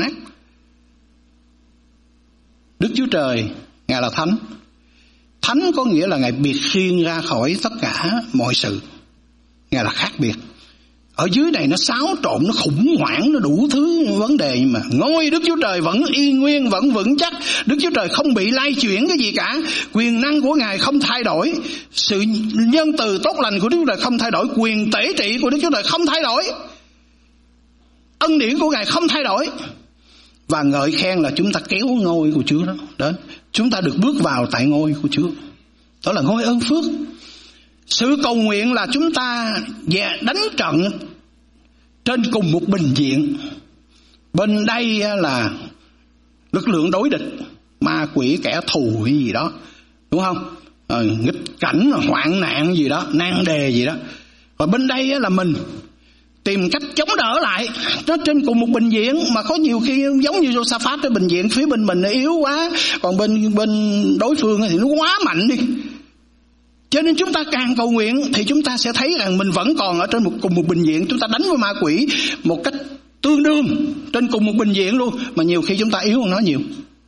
Đức Chúa Trời Ngài là thánh. Thánh có nghĩa là Ngài biệt riêng ra khỏi tất cả mọi sự. Ngài là khác biệt. Ở dưới này nó xáo trộn, nó khủng hoảng, nó đủ thứ vấn đề, nhưng mà ngôi Đức Chúa Trời vẫn y nguyên, vẫn vững chắc. Đức Chúa Trời không bị lay chuyển cái gì cả. Quyền năng của Ngài không thay đổi. Sự nhân từ tốt lành của Đức Chúa Trời không thay đổi. Quyền tể trị của Đức Chúa Trời không thay đổi. Ân điển của Ngài không thay đổi. Và ngợi khen là chúng ta kéo ngôi của Chúa đó đến. Chúng ta được bước vào tại ngôi của Chúa. Đó là ngôi ơn phước. Sự cầu nguyện là chúng ta đánh trận trên cùng một bình diện. Bên đây là lực lượng đối địch, ma quỷ, kẻ thù hay gì đó, đúng không? Nghịch cảnh, hoạn nạn gì đó, nan đề gì đó. Và bên đây là mình tìm cách chống đỡ lại. Nó trên cùng một bình diện, mà có nhiều khi giống như Josaphat, cái bình diện phía bên mình nó yếu quá, còn bên đối phương thì nó quá mạnh đi. Cho nên chúng ta càng cầu nguyện thì chúng ta sẽ thấy rằng mình vẫn còn ở trên cùng một bình diện. Chúng ta đánh với ma quỷ một cách tương đương trên cùng một bình diện luôn, mà nhiều khi chúng ta yếu hơn nó nhiều.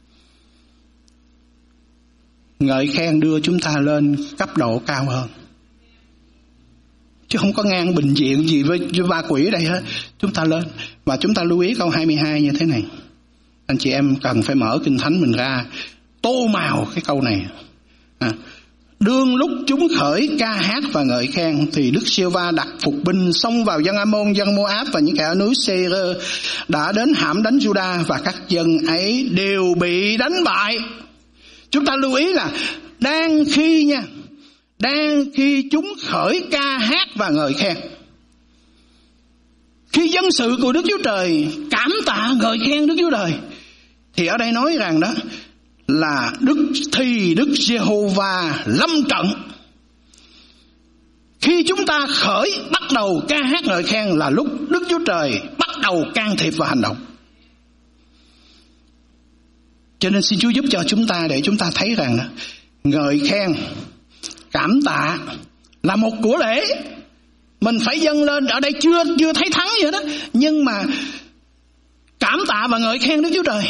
Ngợi khen đưa chúng ta lên cấp độ cao hơn, chứ không có ngang bình diện gì với ma quỷ ở đây hết. Chúng ta lên. Và chúng ta lưu ý câu 22 như thế này. Anh chị em cần phải mở Kinh Thánh mình ra, tô màu cái câu này. Đương lúc chúng khởi ca hát và ngợi khen, thì Đức Giê-hô-va đặt phục binh xông vào dân Ammon, dân Moab và những kẻ ở núi Sê-rơ, đã đến hãm đánh Juda, và các dân ấy đều bị đánh bại. Chúng ta lưu ý là đang khi chúng khởi ca hát và ngợi khen, khi dân sự của Đức Chúa Trời cảm tạ ngợi khen Đức Chúa Trời, thì ở đây nói rằng đó là Đức Giê-hô-va lâm trận. Khi chúng ta bắt đầu ca hát ngợi khen là lúc Đức Chúa Trời bắt đầu can thiệp vào hành động. Cho nên xin Chúa giúp cho chúng ta, để chúng ta thấy rằng ngợi khen, cảm tạ là một của lễ. Mình phải dâng lên. Ở đây chưa thấy thắng vậy đó, nhưng mà cảm tạ và ngợi khen Đức Chúa Trời,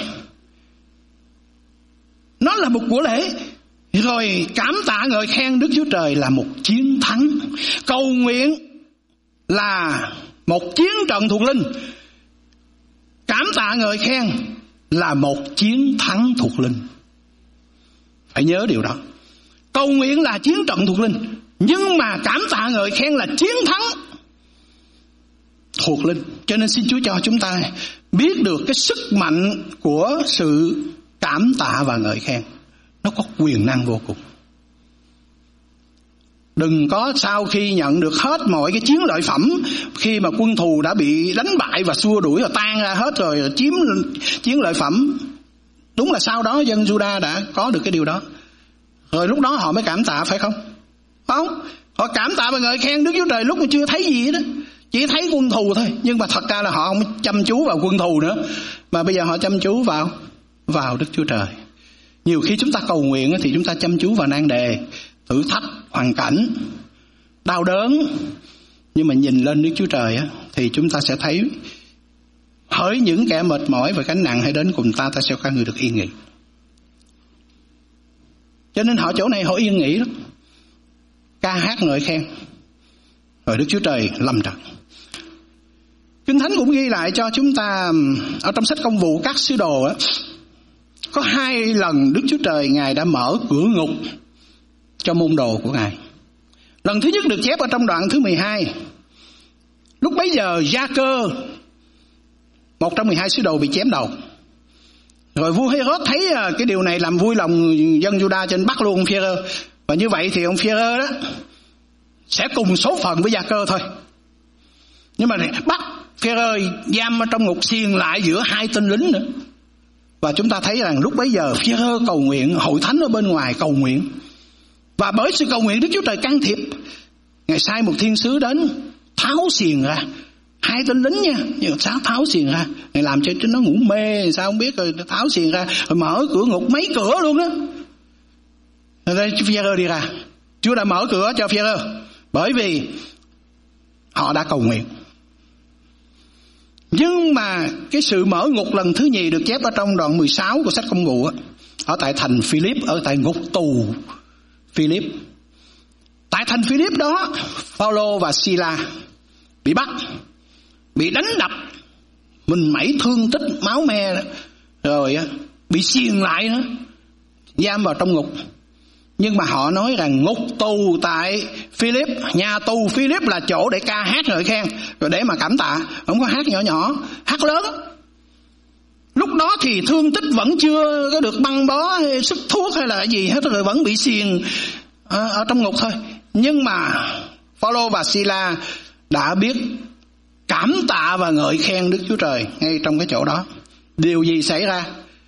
nó là một của lễ. Rồi cảm tạ ngợi khen Đức Chúa Trời là một chiến thắng. Cầu nguyện là một chiến trận thuộc linh. Cảm tạ ngợi khen là một chiến thắng thuộc linh. Phải nhớ điều đó. Cầu nguyện là chiến trận thuộc linh, nhưng mà cảm tạ ngợi khen là chiến thắng thuộc linh. Cho nên xin Chúa cho chúng ta biết được cái sức mạnh của sự cảm tạ và ngợi khen. Nó có quyền năng vô cùng. Đừng có sau khi nhận được hết mọi cái chiến lợi phẩm, khi mà quân thù đã bị đánh bại và xua đuổi và tan ra hết rồi, chiếm chiến lợi phẩm. Đúng là sau đó dân Juda đã có được cái điều đó. Rồi lúc đó họ mới cảm tạ, phải không? Không, họ cảm tạ và ngợi khen Đức Chúa Trời lúc mà chưa thấy gì đó, chỉ thấy quân thù thôi, nhưng mà thật ra là họ không chăm chú vào quân thù nữa, mà bây giờ họ chăm chú vào Đức Chúa Trời. Nhiều khi chúng ta cầu nguyện thì chúng ta chăm chú vào nan đề, thử thách, hoàn cảnh, đau đớn, nhưng mà nhìn lên Đức Chúa Trời thì chúng ta sẽ thấy hỡi những kẻ mệt mỏi và gánh nặng hãy đến cùng ta sẽ cho người được yên nghỉ. Cho nên họ chỗ này họ yên nghỉ lắm, ca hát ngợi khen, rồi Đức Chúa Trời lâm trận. Kinh Thánh cũng ghi lại cho chúng ta ở trong sách Công vụ các sứ đồ có 2 lần Đức Chúa Trời Ngài đã mở cửa ngục cho môn đồ của Ngài. Lần thứ nhất được chép ở trong đoạn thứ 12. Lúc bấy giờ Gia-cơ, một trong 12 sứ đồ, bị chém đầu. Rồi vua Hê-rốt thấy cái điều này làm vui lòng dân Giu-đa, cho nên bắt luôn ông Phi-e-rơ. Và như vậy thì ông Phi-e-rơ đó sẽ cùng số phận với Gia-cơ thôi. Nhưng mà bắt Phi-e-rơ giam ở trong ngục xiềng lại giữa 2 tên lính nữa. Và chúng ta thấy rằng lúc bấy giờ Phi-e-rơ cầu nguyện, hội thánh ở bên ngoài cầu nguyện. Và bởi sự cầu nguyện Đức Chúa Trời can thiệp. Ngài sai một thiên sứ đến tháo xiềng ra. 2 tên lính nha, nhưng tháo xiềng ra. Ngài làm cho nó ngủ mê sao không biết, rồi tháo xiềng ra, rồi mở cửa ngục mấy cửa luôn đó. Rồi Phi-e-rơ đi ra. Chúa đã mở cửa cho Phi-e-rơ bởi vì họ đã cầu nguyện. Nhưng mà cái sự mở ngục lần thứ nhì được chép ở trong đoạn 16 của sách Công vụ ở tại thành Philip, ở tại ngục tù Philip. Tại thành Philip đó, Phaolô và Sila bị bắt, bị đánh đập, mình mẩy thương tích máu me, rồi bị xiềng lại nữa, giam vào trong ngục. Nhưng mà họ nói rằng ngục tù tại Philip, nhà tù Philip là chỗ để ca hát ngợi khen, rồi để mà cảm tạ. Không có hát nhỏ nhỏ, hát lớn. Lúc đó thì thương tích vẫn chưa có được băng bó hay sức thuốc hay là gì hết, rồi vẫn bị xiềng ở trong ngục thôi. Nhưng mà Phaolô và Sila đã biết cảm tạ và ngợi khen Đức Chúa Trời ngay trong cái chỗ đó. Điều gì xảy ra?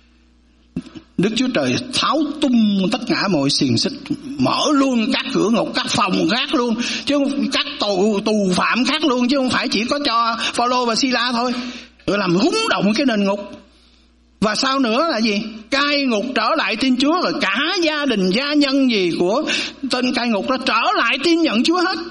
Đức Chúa Trời tháo tung tất cả mọi xiềng xích, mở luôn các cửa ngục, các phòng khác luôn, chứ các tù phạm khác luôn, chứ không phải chỉ có cho Phaolô và Sila thôi. Rồi làm rúng động cái nền ngục. Và sau nữa là gì? Cai ngục trở lại tin Chúa, rồi cả gia đình gia nhân gì của tên cai ngục đó trở lại tin nhận Chúa hết.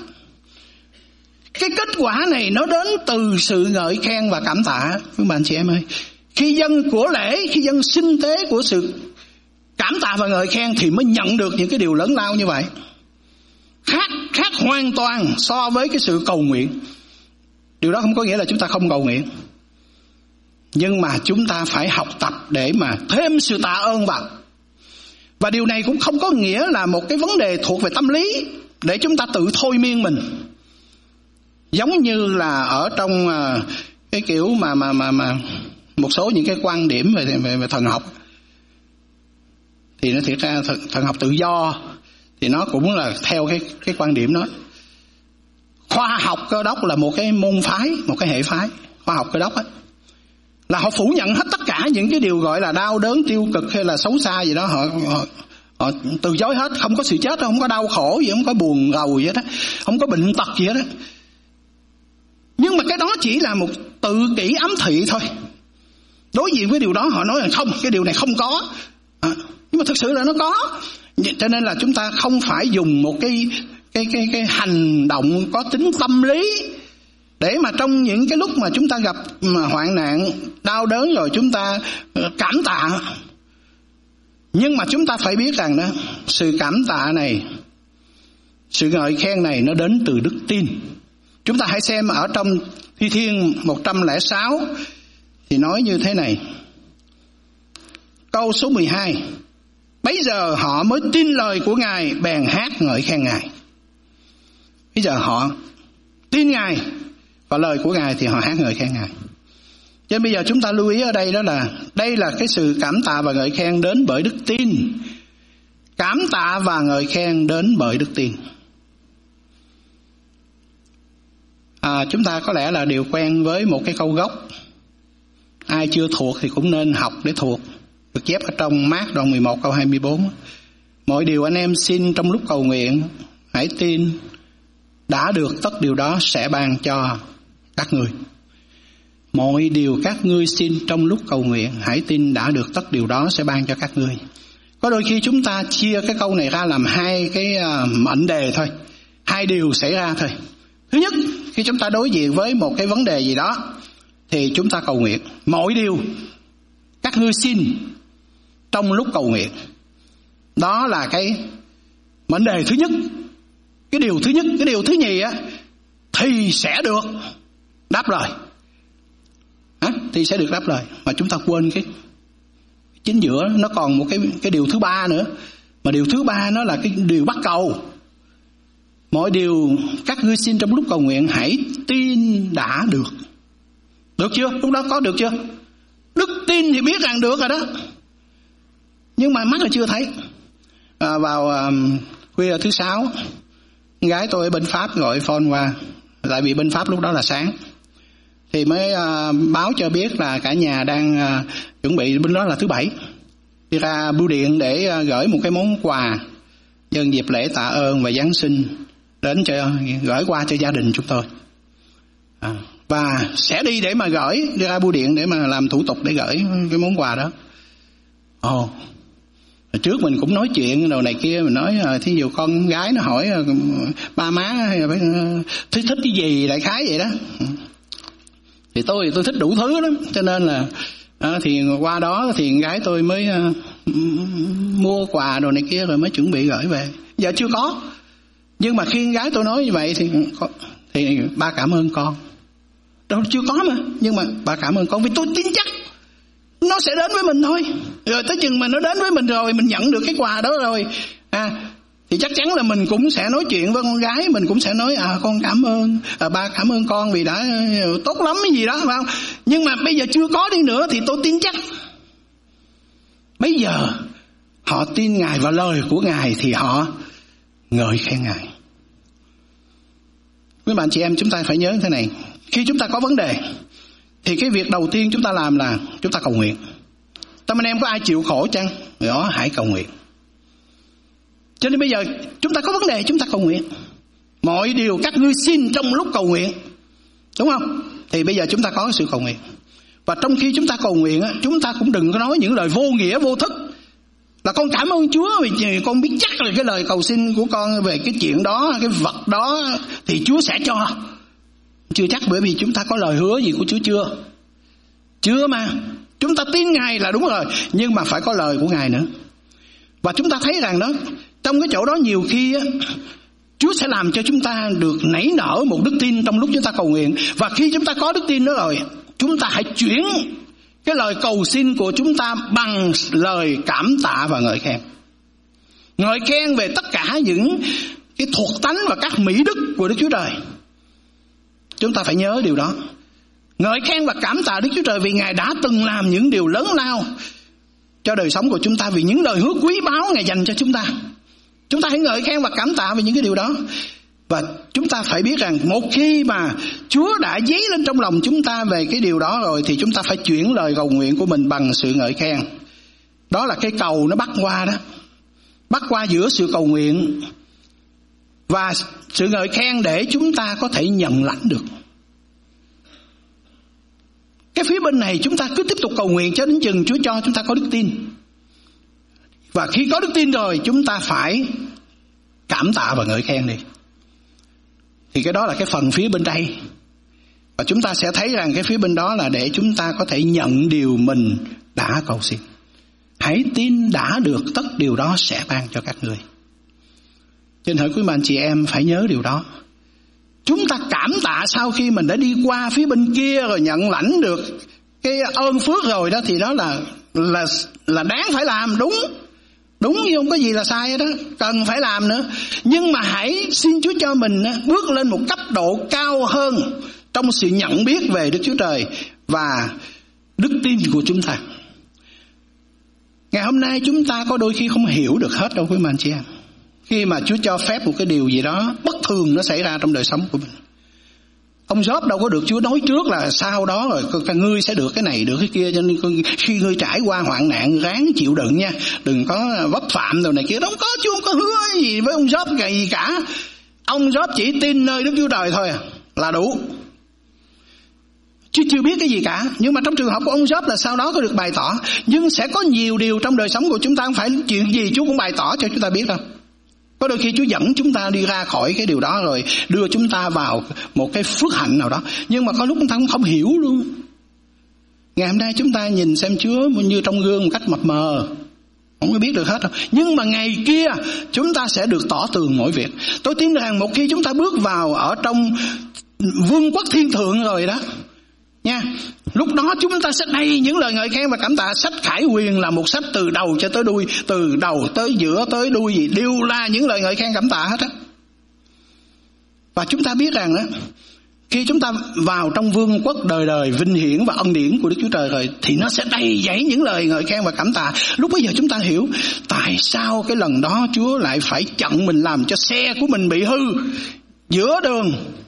Cái kết quả này nó đến từ sự ngợi khen và cảm tạ. Các bạn chị em ơi, khi dân của lễ, khi dân sinh tế của sự cảm tạ và ngợi khen thì mới nhận được những cái điều lớn lao như vậy. Khác hoàn toàn so với cái sự cầu nguyện. Điều đó không có nghĩa là chúng ta không cầu nguyện, nhưng mà chúng ta phải học tập để mà thêm sự tạ ơn vào. Và điều này cũng không có nghĩa là một cái vấn đề thuộc về tâm lý để chúng ta tự thôi miên mình. Giống như là ở trong cái kiểu mà một số những cái quan điểm về thần học, thì nó thiệt ra thần học tự do thì nó cũng là theo cái quan điểm đó. Khoa học Cơ đốc là một cái môn phái, một cái hệ phái khoa học Cơ đốc ấy, là họ phủ nhận hết tất cả những cái điều gọi là đau đớn, tiêu cực hay là xấu xa gì đó. Họ từ chối hết. Không có sự chết, không có đau khổ gì, không có buồn rầu gì hết đó, không có bệnh tật gì hết đó. Nhưng mà cái đó chỉ là một tự kỷ ám thị thôi. Đối diện với điều đó họ nói rằng không, cái điều này không có. Nhưng mà thực sự là nó có. Cho nên là chúng ta không phải dùng một cái hành động có tính tâm lý để mà trong những cái lúc mà chúng ta gặp hoạn nạn, đau đớn rồi chúng ta cảm tạ. Nhưng mà chúng ta phải biết rằng đó, sự cảm tạ này, sự ngợi khen này nó đến từ đức tin. Chúng ta hãy xem ở trong Thi Thiên 106 thì nói như thế này. Câu số 12. Bấy giờ họ mới tin lời của Ngài, bèn hát ngợi khen Ngài. Bây giờ họ tin Ngài và lời của Ngài thì họ hát ngợi khen Ngài. Cho nên bây giờ chúng ta lưu ý ở đây đó là đây là cái sự cảm tạ và ngợi khen đến bởi đức tin. Cảm tạ và ngợi khen đến bởi đức tin. Chúng ta có lẽ là đều quen với một cái câu gốc. Ai chưa thuộc thì cũng nên học để thuộc. Được chép ở trong Mác đoạn 11 câu 24. Mọi điều anh em xin trong lúc cầu nguyện, hãy tin đã được tất điều đó sẽ ban cho các ngươi. Mọi điều các ngươi xin trong lúc cầu nguyện, hãy tin đã được tất điều đó sẽ ban cho các ngươi. Có đôi khi chúng ta chia cái câu này ra làm hai cái mệnh đề thôi, hai điều xảy ra thôi. Thứ nhất, khi chúng ta đối diện với một cái vấn đề gì đó thì chúng ta cầu nguyện. Mọi điều các ngươi xin trong lúc cầu nguyện, đó là cái mệnh đề thứ nhất. Cái điều thứ nhất. Cái điều thứ nhì á, thì sẽ được đáp lời. Thì sẽ được đáp lời. Mà chúng ta quên cái chính giữa nó còn một cái điều thứ ba nữa. Mà điều thứ ba nó là cái điều bắt cầu. Mọi điều các ngươi xin trong lúc cầu nguyện, hãy tin đã được. Được chưa? Lúc đó có được chưa? Đức tin thì biết rằng được rồi đó, nhưng mà mắt là chưa thấy. Vào khuya thứ 6, gái tôi ở bên Pháp gọi phone qua, tại vì bên Pháp lúc đó là sáng, thì mới báo cho biết là cả nhà đang chuẩn bị, bên đó là thứ Bảy, đi ra bưu điện để gửi một cái món quà nhân dịp lễ tạ ơn và Giáng sinh đến cho gửi qua cho gia đình chúng tôi. Và sẽ đi để mà gửi, đi ra bưu điện để mà làm thủ tục để gửi cái món quà đó. Trước mình cũng nói chuyện đồ này kia, mình nói thí dụ con gái nó hỏi ba má hay là thích cái gì đại khái vậy đó, thì tôi thích đủ thứ lắm, cho nên là thì qua đó thì gái tôi mới mua quà đồ này kia rồi mới chuẩn bị gửi về. Giờ chưa có, nhưng mà khi gái tôi nói như vậy thì ba cảm ơn con. Đâu chưa có mà, nhưng mà ba cảm ơn con vì tôi tin chắc nó sẽ đến với mình thôi. Rồi tới chừng mà nó đến với mình rồi, mình nhận được cái quà đó rồi thì chắc chắn là mình cũng sẽ nói chuyện với con gái, mình cũng sẽ nói con cảm ơn, ba cảm ơn con vì đã tốt lắm cái gì đó, phải không? Nhưng mà bây giờ chưa có đi nữa thì tôi tin chắc bây giờ họ tin Ngài và lời của Ngài thì họ ngợi khen Ngài. Quý bạn chị em, chúng ta phải nhớ thế này, khi chúng ta có vấn đề thì cái việc đầu tiên chúng ta làm là chúng ta cầu nguyện. Tâm anh em có ai chịu khổ chăng? Đó, hãy cầu nguyện. Cho nên bây giờ chúng ta có vấn đề, chúng ta cầu nguyện. Mọi điều các ngươi xin trong lúc cầu nguyện, đúng không? Thì bây giờ chúng ta có sự cầu nguyện. Và trong khi chúng ta cầu nguyện, chúng ta cũng đừng có nói những lời vô nghĩa vô thức là con cảm ơn Chúa vì con biết chắc là cái lời cầu xin của con về cái chuyện đó, cái vật đó thì Chúa sẽ cho. Chưa chắc, bởi vì chúng ta có lời hứa gì của Chúa chưa mà. Chúng ta tin Ngài là đúng rồi, nhưng mà phải có lời của Ngài nữa. Và chúng ta thấy rằng đó, trong cái chỗ đó nhiều khi Chúa sẽ làm cho chúng ta được nảy nở một đức tin trong lúc chúng ta cầu nguyện. Và khi chúng ta có đức tin đó rồi, chúng ta hãy chuyển cái lời cầu xin của chúng ta bằng lời cảm tạ và ngợi khen. Ngợi khen về tất cả những cái thuộc tánh và các mỹ đức của Đức Chúa Trời. Chúng ta phải nhớ điều đó. Ngợi khen và cảm tạ Đức Chúa Trời vì Ngài đã từng làm những điều lớn lao cho đời sống của chúng ta, vì những lời hứa quý báu Ngài dành cho chúng ta. Chúng ta hãy ngợi khen và cảm tạ về những cái điều đó. Và chúng ta phải biết rằng một khi mà Chúa đã dấy lên trong lòng chúng ta về cái điều đó rồi, thì chúng ta phải chuyển lời cầu nguyện của mình bằng sự ngợi khen. Đó là cái cầu nó bắt qua đó, bắt qua giữa sự cầu nguyện và sự ngợi khen để chúng ta có thể nhận lãnh được. Cái phía bên này chúng ta cứ tiếp tục cầu nguyện cho đến chừng Chúa cho chúng ta có đức tin. Và khi có đức tin rồi, chúng ta phải cảm tạ và ngợi khen đi. Thì cái đó là cái phần phía bên đây. Và chúng ta sẽ thấy rằng cái phía bên đó là để chúng ta có thể nhận điều mình đã cầu xin. Hãy tin đã được tất điều đó sẽ ban cho các người. Cho nên hỡi quý bạn chị em phải nhớ điều đó. Chúng ta cảm tạ sau khi mình đã đi qua phía bên kia rồi nhận lãnh được cái ơn phước rồi đó, thì đó là đáng phải làm, đúng chứ không có gì là sai đó, cần phải làm nữa. Nhưng mà hãy xin Chúa cho mình bước lên một cấp độ cao hơn trong sự nhận biết về Đức Chúa Trời và đức tin của chúng ta. Ngày hôm nay chúng ta có đôi khi không hiểu được hết đâu quý anh chị em. Khi mà Chúa cho phép một cái điều gì đó bất thường nó xảy ra trong đời sống của mình. Ông Job đâu có được Chúa nói trước là sau đó rồi ngươi sẽ được cái này được cái kia, cho nên khi ngươi trải qua hoạn nạn ráng chịu đựng nha, đừng có vấp phạm đồ này kia. Không có, Chúa không có hứa gì với ông Job gì cả. Ông Job chỉ tin nơi Đức Chúa Trời thôi là đủ. chứ chưa biết cái gì cả. Nhưng mà trong trường hợp của ông Job là sau đó có được bày tỏ. Nhưng sẽ có nhiều điều trong đời sống của chúng ta, không phải chuyện gì Chúa cũng bày tỏ cho chúng ta biết đâu. Có đôi khi Chúa dẫn chúng ta đi ra khỏi cái điều đó rồi đưa chúng ta vào một cái phước hạnh nào đó, nhưng mà có lúc chúng ta cũng không hiểu luôn. Ngày hôm nay chúng ta nhìn xem Chúa như trong gương một cách mập mờ, không có biết được hết đâu. Nhưng mà ngày kia chúng ta sẽ được tỏ tường mọi việc. Tôi tin rằng một khi chúng ta bước vào ở trong vương quốc thiên thượng rồi đó nha, lúc đó chúng ta sẽ đầy những lời ngợi khen và cảm tạ. Sách Khải Huyền là một sách từ đầu cho tới đuôi, từ đầu tới giữa tới đuôi gì đều là những lời ngợi khen cảm tạ hết á. Và chúng ta biết rằng á, khi chúng ta vào trong vương quốc đời đời vinh hiển và ân điển của Đức Chúa Trời rồi, thì nó sẽ đầy dẫy những lời ngợi khen và cảm tạ. Lúc bây giờ chúng ta hiểu tại sao cái lần đó Chúa lại phải chặn mình, làm cho xe của mình bị hư giữa đường.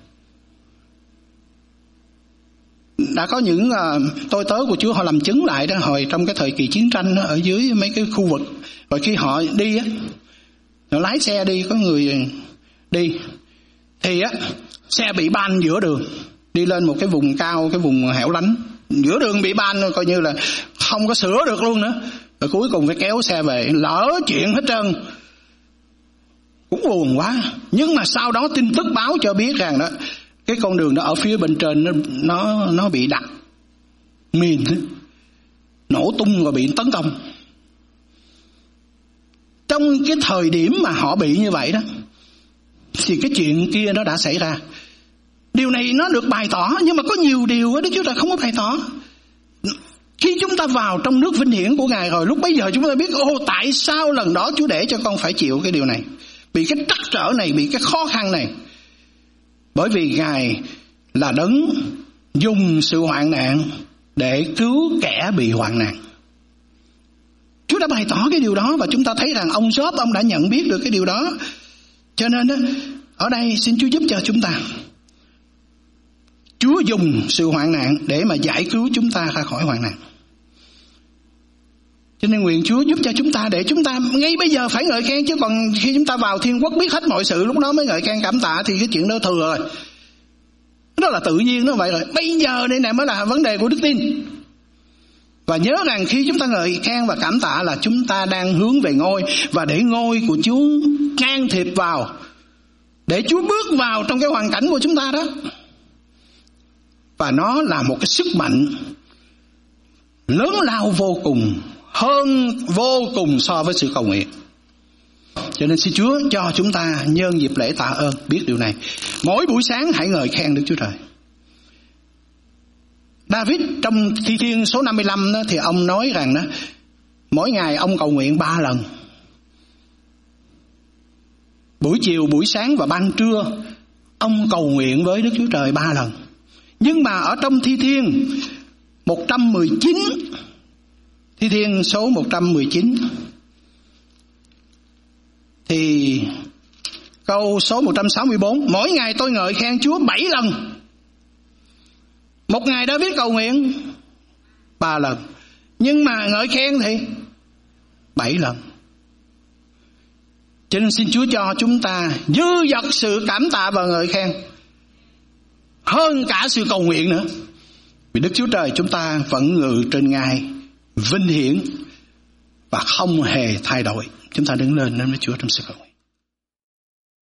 Đã có những tôi tớ của Chúa họ làm chứng lại đó, hồi trong cái thời kỳ chiến tranh đó, ở dưới mấy cái khu vực, rồi khi họ đi á, họ lái xe đi, có người đi thì á, xe bị ban giữa đường, đi lên một cái vùng cao, cái vùng hẻo lánh, giữa đường bị ban, coi như là không có sửa được luôn nữa. Rồi cuối cùng phải kéo xe về, lỡ chuyện hết trơn, cũng buồn quá. Nhưng mà sau đó tin tức báo cho biết rằng đó, cái con đường đó ở phía bên trên nó bị đặt mìn, nổ tung và bị tấn công. Trong cái thời điểm mà họ bị như vậy đó, thì cái chuyện kia nó đã xảy ra. Điều này nó được bày tỏ, nhưng mà có nhiều điều Đức Chúa Trời không có bày tỏ. Khi chúng ta vào trong nước vinh hiển của Ngài rồi, lúc bấy giờ chúng ta biết tại sao lần đó Chúa để cho con phải chịu cái điều này, bị cái trắc trở này, bị cái khó khăn này. Bởi vì Ngài là đấng dùng sự hoạn nạn để cứu kẻ bị hoạn nạn. Chúa đã bày tỏ cái điều đó, và chúng ta thấy rằng ông Job, ông đã nhận biết được cái điều đó. Cho nên đó, ở đây xin Chúa giúp cho chúng ta. Chúa dùng sự hoạn nạn để mà giải cứu chúng ta ra khỏi hoạn nạn. Cho nên nguyện Chúa giúp cho chúng ta, để chúng ta ngay bây giờ phải ngợi khen. Chứ còn khi chúng ta vào thiên quốc biết hết mọi sự, lúc đó mới ngợi khen cảm tạ, thì cái chuyện đó thừa rồi. Đó là tự nhiên nó vậy rồi. Bây giờ đây này mới là vấn đề của đức tin. Và nhớ rằng khi chúng ta ngợi khen và cảm tạ là chúng ta đang hướng về ngôi, và để ngôi của Chúa can thiệp vào, để Chúa bước vào trong cái hoàn cảnh của chúng ta đó. Và nó là một cái sức mạnh lớn lao vô cùng, hơn vô cùng so với sự cầu nguyện. Cho nên xin Chúa cho chúng ta nhân dịp lễ tạ ơn biết điều này. Mỗi buổi sáng hãy ngợi khen Đức Chúa Trời. David trong Thi Thiên số 55 đó, thì ông nói rằng đó, mỗi ngày ông cầu nguyện 3 lần. Buổi chiều, buổi sáng và ban trưa ông cầu nguyện với Đức Chúa Trời 3 lần. Nhưng mà ở trong Thi Thiên 119, Thi Thiên số 119 thì câu số 164: mỗi ngày tôi ngợi khen Chúa 7 lần. Một ngày David cầu nguyện 3 lần, nhưng mà ngợi khen thì 7 lần. Cho nên xin Chúa cho chúng ta dư dật sự cảm tạ và ngợi khen hơn cả sự cầu nguyện nữa. Vì Đức Chúa Trời chúng ta vẫn ngự trên ngai vinh hiển và không hề thay đổi. Chúng ta đứng lên đến với Chúa trong sự cầu nguyện.